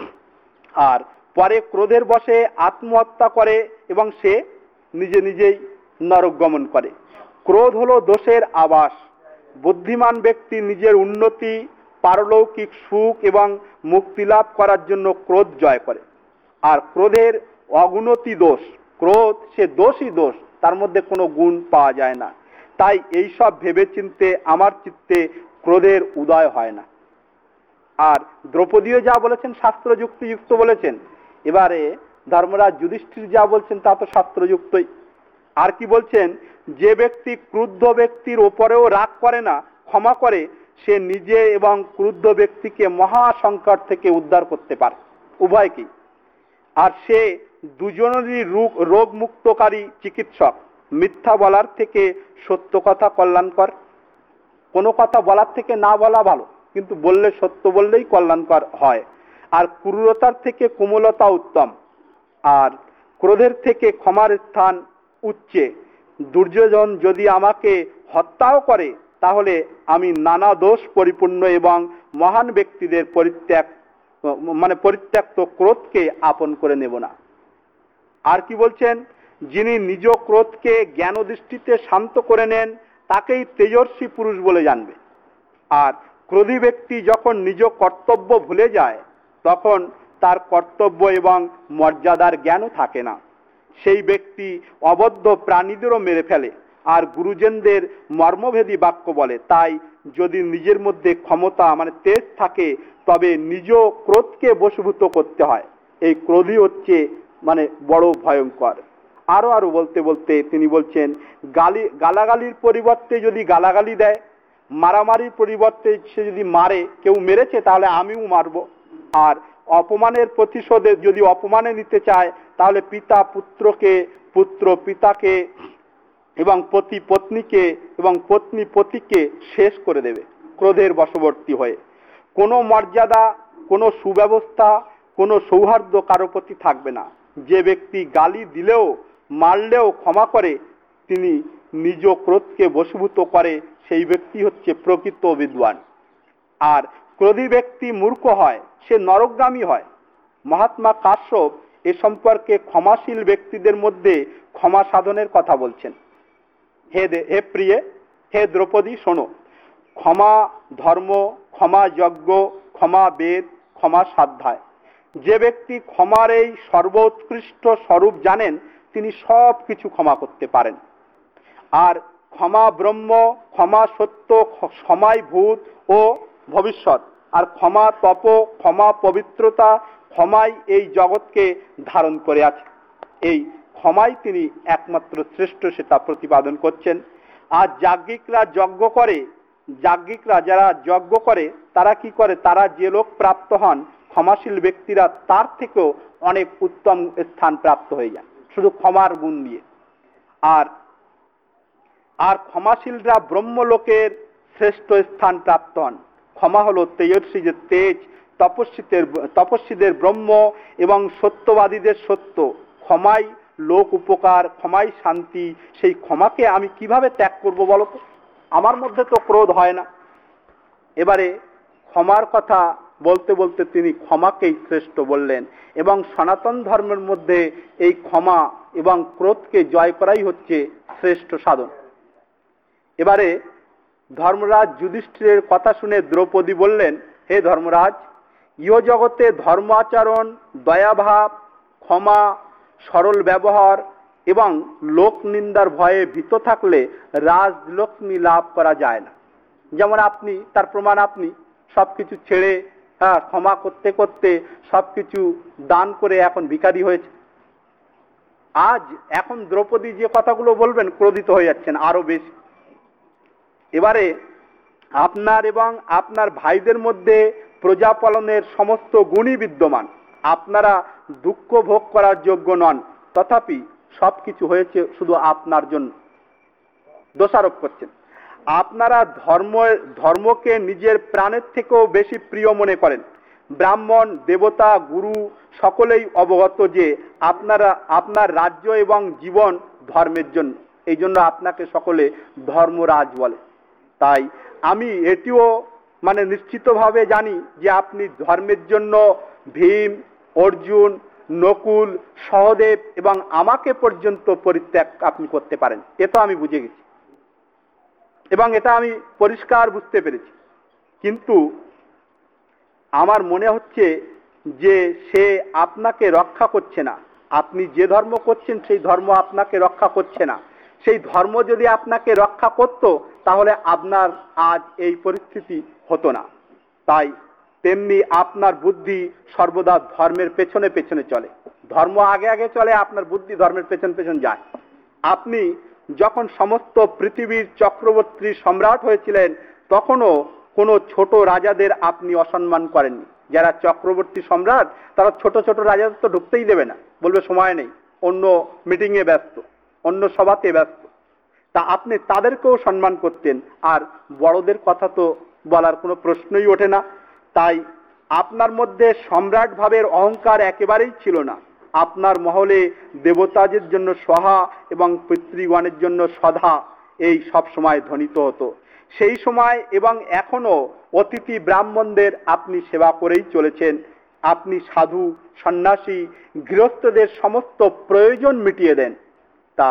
আর পরে ক্রোধের বশে আত্মহত্যা করে এবং সে নিজে নিজেই নরক গমন করে। ক্রোধ হলো দোষের আবাস। বুদ্ধিমান ব্যক্তি নিজের উন্নতি, পারলৌকিক সুখ এবং মুক্তি লাভ করার জন্য ক্রোধ জয় করে। আর ক্রোধের অগুণতি দোষ। ক্রোধ সে দোষই দোষ, তার মধ্যে কোনো গুণ পাওয়া যায় না। তাই এইসব ভেবে চিনতে আমার চিত্তে ক্রোধের উদয় হয় না। আর দ্রৌপদীও যা বলেছেন শাস্ত্র যুক্তিযুক্ত বলেছেন। এবারে ধর্মরাজ যুধিষ্ঠির যা বলছেন তা তো শাস্ত্রযুক্তই। আর কি বলছেন, যে ব্যক্তি ক্রুদ্ধ ব্যক্তির ওপরেও রাগ করে না, ক্ষমা করে, সে নিজে এবং ক্রুদ্ধ ব্যক্তিকে মহা সংকট থেকে উদ্ধার করতে পারে, উভয়কেই। আর সে দুজনেরই রোগ মুক্তকারী চিকিৎসক। মিথ্যা বলার থেকে সত্য কথা কল্যাণকর। কোনো কথা বলার থেকে না বলা ভালো, কিন্তু বললে সত্য বললেই কল্যাণকর হয়। আর ক্রূরতার থেকে কোমলতা উত্তম। আর ক্রোধের থেকে ক্ষমার স্থান উচ্চে। দুর্যোধন যদি আমাকে হত্যাও করে তাহলে আমি নানা দোষ পরিপূর্ণ এবং মহান ব্যক্তিদের পরিত্যাগ মানে পরিত্যক্ত ক্রোধকে আপন করে নেব না। আর কি বলছেন, যিনি নিজ ক্রোধকে জ্ঞান দৃষ্টিতে শান্ত করে নেন তাকেই তেজস্বী পুরুষ বলে জানবে। আর ক্রোধী ব্যক্তি যখন নিজ কর্তব্য ভুলে যায় তখন তার কর্তব্য এবং মর্যাদার জ্ঞানও থাকে না। সেই ব্যক্তি অবদ্ধ প্রাণীদেরও মেরে ফেলে আর গুরুজনদের মর্মভেদী বাক্য বলে। তাই যদি নিজের মধ্যে ক্ষমতা মানে তেজ থাকে তবে নিজ ক্রোধকে বশীভূত করতে হয়। এই ক্রোধই হচ্ছে মানে বড় ভয়ঙ্কর। আরো আরো বলতে বলতে তিনি বলছেন, গালি গালাগালির পরিবর্তে যদি গালাগালি দেয়, মারামারির পরিবর্তে সে যদি মারে, কেউ মেরেছে তাহলে আমিও মারবো। আর অপমানের প্রতিশোধে যদি অপমানে নিতে চায় তাহলে পিতা পুত্রকে, পুত্র পিতাকে এবং পতি পত্নীকে এবং পত্নী পতিকে শেষ করে দেবে ক্রোধের বশবর্তী হয়ে। কোনো মর্যাদা, কোনো সুব্যবস্থা, কোনো সৌহার্দ্য কারো প্রতি থাকবে না। যে ব্যক্তি গালি দিলেও মারলেও ক্ষমা করে, তিনি নিজ ক্রোধকে বশীভূত করে, সেই ব্যক্তি হচ্ছে প্রকৃত বিদ্বান। আর ক্রোধী ব্যক্তি মূর্খ হয়, সে নরকগামী হয়। মহাত্মা কাশ্যপ এ সম্পর্কে ক্ষমাশীল ব্যক্তিদের মধ্যে ক্ষমা সাধনের কথা বলছেন। হে হে প্রিয়ে, হে দ্রৌপদী শোনো, ক্ষমা ধর্ম, ক্ষমা যজ্ঞ, ক্ষমা বেদ, ক্ষমা স্বাধ্যায়। যে ব্যক্তি ক্ষমার এই সর্বোৎকৃষ্ট স্বরূপ জানেন তিনি সব কিছু ক্ষমা করতে পারেন। আর ক্ষমা ব্রহ্ম, ক্ষমা সত্য, ক্ষমাই ভূত ও ভবিষ্যৎ, আর ক্ষমা তপ, ক্ষমা পবিত্রতা, ক্ষমাই এই জগৎকে ধারণ করে আছে। এই ক্ষমাই তিনি একমাত্র শ্রেষ্ঠ সেটা প্রতিপাদন করছেন। আর যাজ্ঞিকরা যজ্ঞ করে, যাজ্ঞিকরা যারা যজ্ঞ করে তারা কি করে, তারা যে লোক প্রাপ্ত হন ক্ষমাশীল ব্যক্তিরা তার থেকেও অনেক উত্তম স্থান প্রাপ্ত হয়ে যায় শুধু ক্ষমার গুণ দিয়ে। আর আর ক্ষমাশীলরা ব্রহ্মলোকের শ্রেষ্ঠ স্থান প্রাপ্ত হন। ক্ষমা হলো তেজস্বী যে তেজ, তপস্বীদের তপস্বীদের ব্রহ্ম এবং সত্যবাদীদের সত্য। ক্ষমাই লোক উপকার, ক্ষমাই শান্তি। সেই ক্ষমাকে আমি কিভাবে ত্যাগ করব বলো তো? আমার মধ্যে তো ক্রোধ হয় না। এবারে ক্ষমার কথা বলতে বলতে তিনি ক্ষমাকেই শ্রেষ্ঠ বললেন এবং সনাতন ধর্মের মধ্যে এই ক্ষমা এবং ক্রোধকে জয় করাই হচ্ছে শ্রেষ্ঠ সাধন। এবারে ধর্মরাজ যুধিষ্ঠিরের কথা শুনে দ্রৌপদী বললেন, হে ধর্মরাজ, ইহ জগতে ধর্ম আচরণ, দয়াভাব, ক্ষমা, সরল ব্যবহার এবং লোক নিন্দার ভয়ে ভীত থাকলে রাজলক্ষ্মী লাভ করা যায় না। যেমন আপনি, তার প্রমাণ আপনি সবকিছু ছেড়ে হ্যাঁ ক্ষমা করতে করতে সবকিছু দান করে এখন ভিখারি হয়েছে। আজ এখন দ্রৌপদী যে কথাগুলো বলবেন ক্রোধিত হয়ে যাচ্ছেন আরো বেশি। এবারে আপনার এবং আপনার ভাইদের মধ্যে প্রজা পালনের সমস্ত গুণই বিদ্যমান। আপনারা দুঃখ ভোগ করার যোগ্য নন, তথাপি সবকিছু হয়েছে শুধু আপনার জন্য। দোষারোপ করছেন। আপনারা ধর্ম ধর্মকে নিজের প্রাণের থেকেও বেশি প্রিয় মনে করেন। ব্রাহ্মণ, দেবতা, গুরু সকলেই অবগত যে আপনারা আপনার রাজ্য এবং জীবন ধর্মের জন্য। এই জন্য আপনাকে সকলে ধর্মরাজ বলে। তাই আমি এটিও মানে নিশ্চিতভাবে জানি যে আপনি ধর্মের জন্য ভীম, অর্জুন, নকুল, সহদেব এবং আমাকে পর্যন্ত পরিত্যাগ আপনি করতে পারেন। এ তো আমি বুঝে গেছি এবং এটা আমি পরিষ্কার বুঝতে পেরেছি। কিন্তু আমার মনে হচ্ছে যে সে আপনাকে রক্ষা করছে না। আপনি যে ধর্ম করছেন সেই ধর্ম আপনাকে রক্ষা করছে না। সেই ধর্ম যদি আপনাকে রক্ষা করত তাহলে আপনার আজ এই পরিস্থিতি হতো না। তাই তেমনি আপনার বুদ্ধি সর্বদা ধর্মের পেছনে পেছনে চলে। ধর্ম আগে আগে চলে, আপনার বুদ্ধি ধর্মের পেছন পেছন যায়। আপনি যখন সমস্ত পৃথিবীর চক্রবর্তী সম্রাট হয়েছিলেন তখনও কোনো ছোট রাজাদের আপনি অসম্মান করেননি। যারা চক্রবর্তী সম্রাট তারা ছোট ছোট রাজাদের তো ঢুকতেই দেবে না, বলবে সময় নেই, অন্য মিটিংয়ে ব্যস্ত, অন্য সভাতে ব্যস্ত। তা আপনি তাদেরকেও সম্মান করতেন, আর বড়দের কথা তো বলার কোনো প্রশ্নই ওঠে না। তাই আপনার মধ্যে সম্রাট ভাবের অহংকার একেবারেই ছিল না। আপনার মহলে দেবতাদের জন্য সহা এবং পিতৃগণের জন্য সধা এই সব সময় ধ্বনিত হতো। সেই সময় এবং এখনো অতিথি ব্রাহ্মণদের আপনি সেবা করেই চলেছেন। আপনি সাধু, সন্ন্যাসী, গৃহস্থদের সমস্ত প্রয়োজন মিটিয়ে দেন। তা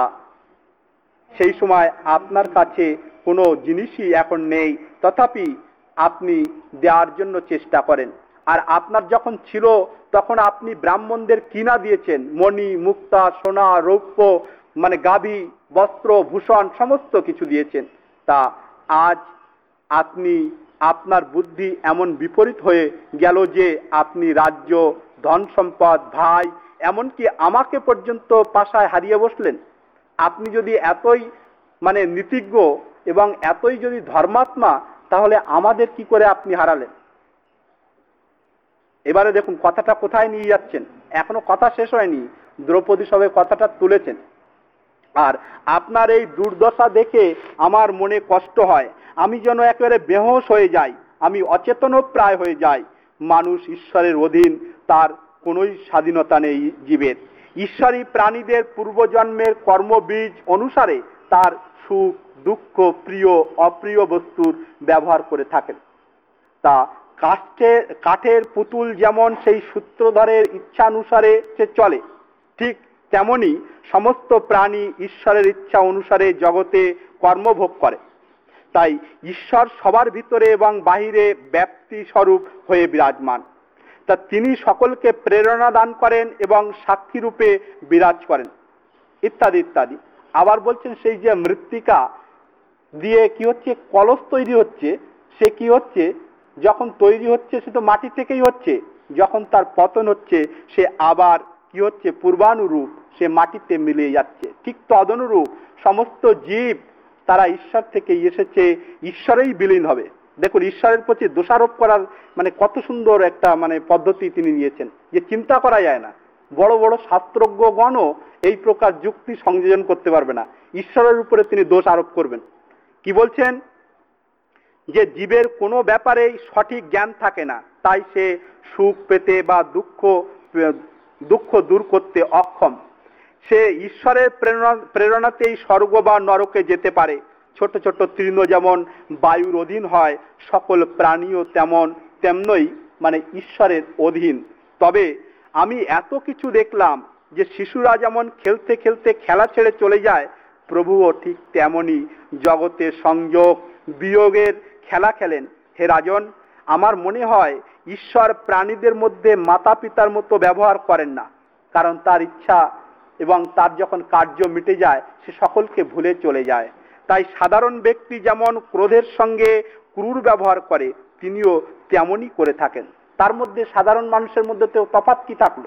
সেই সময় আপনার কাছে কোনো জিনিসই এখন নেই, তথাপি আপনি দেওয়ার জন্য চেষ্টা করেন। আর আপনার যখন ছিল তখন আপনি ব্রাহ্মণদের কিনা দিয়েছেন, মণি, মুক্তা, সোনা, রৌপ্য, মানে গাভী, বস্ত্র, ভূষণ সমস্ত কিছু দিয়েছেন। তা আজ আপনি আপনার বুদ্ধি এমন বিপরীত হয়ে গেল যে আপনি রাজ্য, ধন সম্পদ, ভাই, এমনকি আমাকে পর্যন্ত পাশায় হারিয়ে বসলেন। আপনি যদি এতই মানে নীতিজ্ঞ এবং এতই যদি ধর্মাত্মা, তাহলে আমাদের কি করে আপনি হারালেন? এবারে দেখুন কথাটা কোথায় নিয়ে যাচ্ছেন। এখনো কথা শেষ হয়নি, দ্রৌপদী সবে কথাটা তুলেছেন। আর আপনার এই দুর্দশা দেখে আমার মনে কষ্ট হয়। আমি যেন একেবারে বেহোশ হয়ে যাই, আমি অচেতন প্রায় হয়ে যাই। মানুষ ঈশ্বরের অধীন, তার কোনোই স্বাধীনতা নেই জীবের। ঈশ্বরই প্রাণীদের পূর্বজন্মের কর্মবীজ অনুসারে তার সুখ, দুঃখ, প্রিয় অপ্রিয় বস্তুর ব্যবহার করে থাকেন। তা কাঠের কাঠের পুতুল যেমন সেই সূত্রধরের ইচ্ছানুসারে সে চলে, ঠিক তেমনি সমস্ত প্রাণী ঈশ্বরের ইচ্ছা অনুসারে জগতে কর্মভোগ করে। তাই ঈশ্বর সবার ভিতরে এবং বাহিরে ব্যাপ্তি স্বরূপ হয়ে বিরাজমান। তা তিনি সকলকে প্রেরণা দান করেন এবং সাক্ষী রূপে বিরাজ করেন, ইত্যাদি ইত্যাদি। আবার বলছেন সেই যে মৃত্তিকা দিয়ে কি হচ্ছে কলস তৈরি হচ্ছে, সে কি হচ্ছে যখন তৈরি হচ্ছে সে তো মাটি থেকেই হচ্ছে, যখন তার পতন হচ্ছে সে আবার কি হচ্ছে পূর্বানুরূপ সে মাটিতে মিলিয়ে যাচ্ছে। ঠিক তদনুরূপ সমস্ত জীব তারা ঈশ্বর থেকেই এসেছে, ঈশ্বরেই বিলীন হবে। দেখুন ঈশ্বরের প্রতি দোষারোপ করার মানে কত সুন্দর একটা মানে পদ্ধতি তিনি নিয়েছেন, যে চিন্তা করা যায় না। বড় বড় শাস্ত্রজ্ঞগণও এই প্রকার যুক্তি সংযোজন করতে পারবে না, ঈশ্বরের উপরে তিনি দোষ আরোপ করবেন। কি বলছেন যে জীবের কোনো ব্যাপারে সঠিক জ্ঞান থাকে না, তাই সে সুখ পেতে বা দুঃখ দুঃখ দূর করতে অক্ষম। সে ঈশ্বরের প্রেরণা প্রেরণাতেই স্বর্গ বা নরকে যেতে পারে। ছোট ছোট তৃণ যেমন বায়ুর অধীন হয়, সকল প্রাণীও তেমন তেমনই মানে ঈশ্বরের অধীন। তবে আমি এত কিছু দেখলাম যে শিশুরা যেমন খেলতে খেলতে খেলা ছেড়ে চলে যায়, প্রভুও ঠিক তেমনই জগতে সংযোগ বিয়োগের খেলা খেলেন। হে রাজন, আমার মনে হয় ঈশ্বর প্রাণীদের মধ্যে মাতা পিতার মতো ব্যবহার করেন না, কারণ তার ইচ্ছা এবং তার যখন কার্য মিটে যায় সে সকলকে ভুলে চলে যায়। তাই সাধারণ ব্যক্তি যেমন ক্রোধের সঙ্গে ক্রূর ব্যবহার করে, তিনিও তেমনই করে থাকেন। তার মধ্যে সাধারণ মানুষের মধ্যে তো তফাৎ কি থাকলো?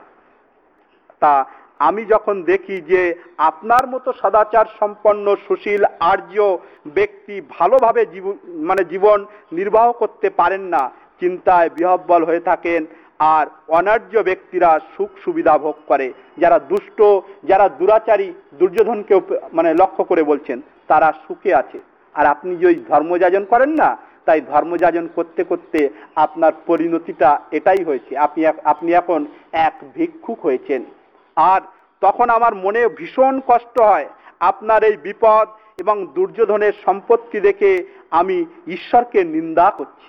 তা আমি যখন দেখি যে আপনার মতো সদাচার সম্পন্ন সুশীল আর্য ব্যক্তি ভালোভাবে জীবন মানে জীবন নির্বাহ করতে পারেন না, চিন্তায় বিহ্বল হয়ে থাকেন, আর অনার্য ব্যক্তিরা সুখ সুবিধা ভোগ করে, যারা দুষ্ট যারা দুরাচারী দুর্যোধনকেও মানে লক্ষ্য করে বলছেন তারা সুখে আছে। আর আপনি যে ধর্মযাজন করেন না, তাই ধর্মযাজন করতে করতে আপনার পরিণতিটা এটাই হয়েছে, আপনি আপনি এখন এক ভিক্ষুক হয়েছেন। আর তখন আমার মনে ভীষণ কষ্ট হয় আপনার এই বিপদ এবং দুর্যোধনের সম্পত্তি দেখে আমি ঈশ্বরকে নিন্দা করছি,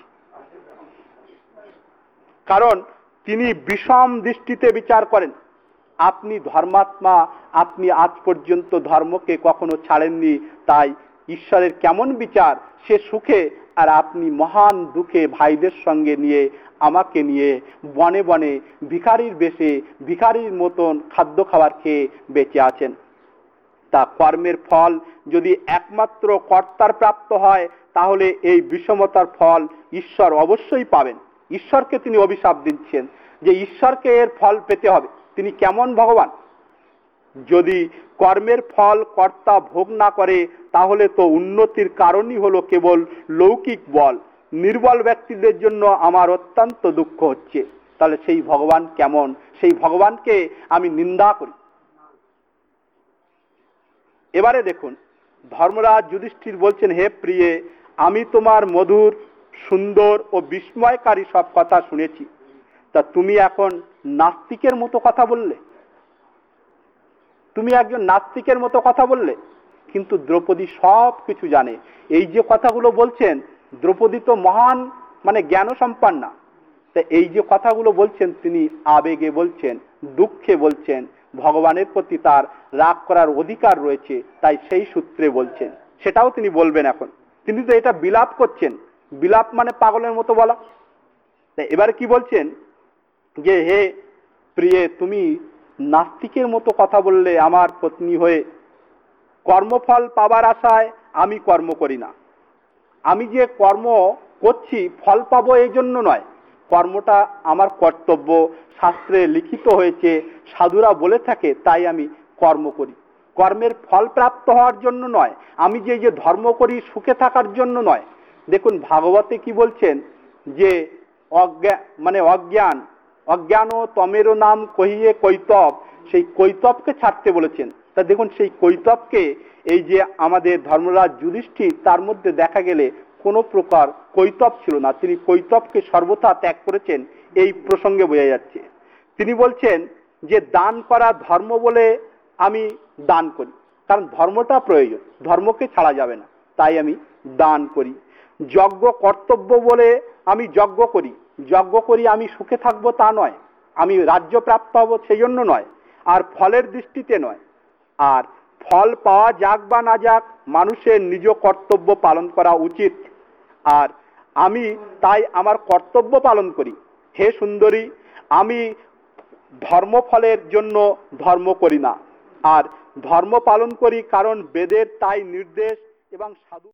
কারণ তিনি বিষম দৃষ্টিতে বিচার করেন। আপনি ধর্মাত্মা, আপনি আজ পর্যন্ত ধর্মকে কখনো ছাড়েননি, তাই ঈশ্বরের কেমন বিচার সে সুখে, আর আপনি মহান দুঃখে ভাইদের সঙ্গে নিয়ে আমাকে নিয়ে বনে বনে ভিখারির বেশে ভিখারির মতন খাদ্য খাবার খেয়ে বেঁচে আছেন। তা কর্মের ফল যদি একমাত্র কর্তার প্রাপ্ত হয়, তাহলে এই বিষমতার ফল ঈশ্বর অবশ্যই পাবেন। ঈশ্বরকে তিনি অভিশাপ দিচ্ছেন যে ঈশ্বরকে এর ফল পেতে হবে। তিনি কেমন ভগবান? যদি কর্মের ফল কর্তা ভোগ না করে, তাহলে তো উন্নতির কারণই হলো কেবল লৌকিক বল। নির্বল ব্যক্তিদের জন্য আমার অত্যন্ত দুঃখ হচ্ছে। তাহলে সেই ভগবান কেমন? সেই ভগবানকে আমি নিন্দা করি। এবারে দেখুন, ধর্মরাজ যুধিষ্ঠির বলছেন, হে প্রিয়ে, আমি তোমার মধুর সুন্দর ও বিস্ময়কারী সব কথা শুনেছি, তা তুমি এখন নাস্তিকের মতো কথা বললে। তুমি একজন নাস্তিকের মতো কথা বললে। কিন্তু দ্রৌপদী সব কিছু জানে। এই যে কথাগুলো বলছেন, দ্রৌপদী তো মহান মানে জ্ঞান সম্পন্না। তা এই যে কথাগুলো বলছেন তিনি আবেগে বলছেন, দুঃখে বলছেন, ভগবানের প্রতি তার রাগ করার অধিকার রয়েছে, তাই সেই সূত্রে বলছেন। সেটাও তিনি বলবেন এখন। তিনি তো এটা বিলাপ করছেন। বিলাপ মানে পাগলের মতো বলা। এবার কি বলছেন যে হে প্রিয়ে, তুমি নাস্তিকের মতো কথা বললে আমার পত্নী হয়ে। কর্মফল পাবার আশায় আমি কর্ম করি না। আমি যে কর্ম করছি ফল পাবো এই জন্য নয়, কর্মটা আমার কর্তব্য, শাস্ত্রে লিখিত হয়েছে, সাধুরা বলে থাকে, তাই আমি কর্ম করি। কর্মের ফল প্রাপ্ত হওয়ার জন্য নয়, আমি যে যে ধর্ম করি সুখে থাকার জন্য নয়। দেখুন ভাগবতে কি বলছেন যে অজ্ঞান মানে অজ্ঞান অজ্ঞান ও তমেরও নাম কহিয়ে কৈতব, সেই কৈতবকে ছাড়তে বলেছেন। তা দেখুন সেই কৈতবকে এই যে আমাদের ধর্মরাজ যুধিষ্ঠির, তার মধ্যে দেখা গেলে কোনো প্রকার কৈতব ছিল না। তিনি কৈতবকে সর্বথা ত্যাগ করেছেন, এই প্রসঙ্গে বোঝা যাচ্ছে। তিনি বলছেন যে দান করা ধর্ম বলে আমি দান করি, কারণ ধর্মটা প্রয়োজন, ধর্মকে ছাড়া যাবে না, তাই আমি দান করি। যজ্ঞ কর্তব্য বলে আমি যজ্ঞ করি, যজ্ঞ করি আমি সুখে থাকবো তা নয়, আমি রাজ্য প্রাপ্ত হব সেই জন্য নয়, আর ফলের দৃষ্টিতে নয়। আর ফল পাওয়া যাক বা না যাক, মানুষের নিজ কর্তব্য পালন করা উচিত। আর আমি তাই আমার কর্তব্য পালন করি। হে সুন্দরী, আমি ধর্মফলের জন্য ধর্ম করি না, আর ধর্ম পালন করি কারণ বেদের তাই নির্দেশ এবং সাধু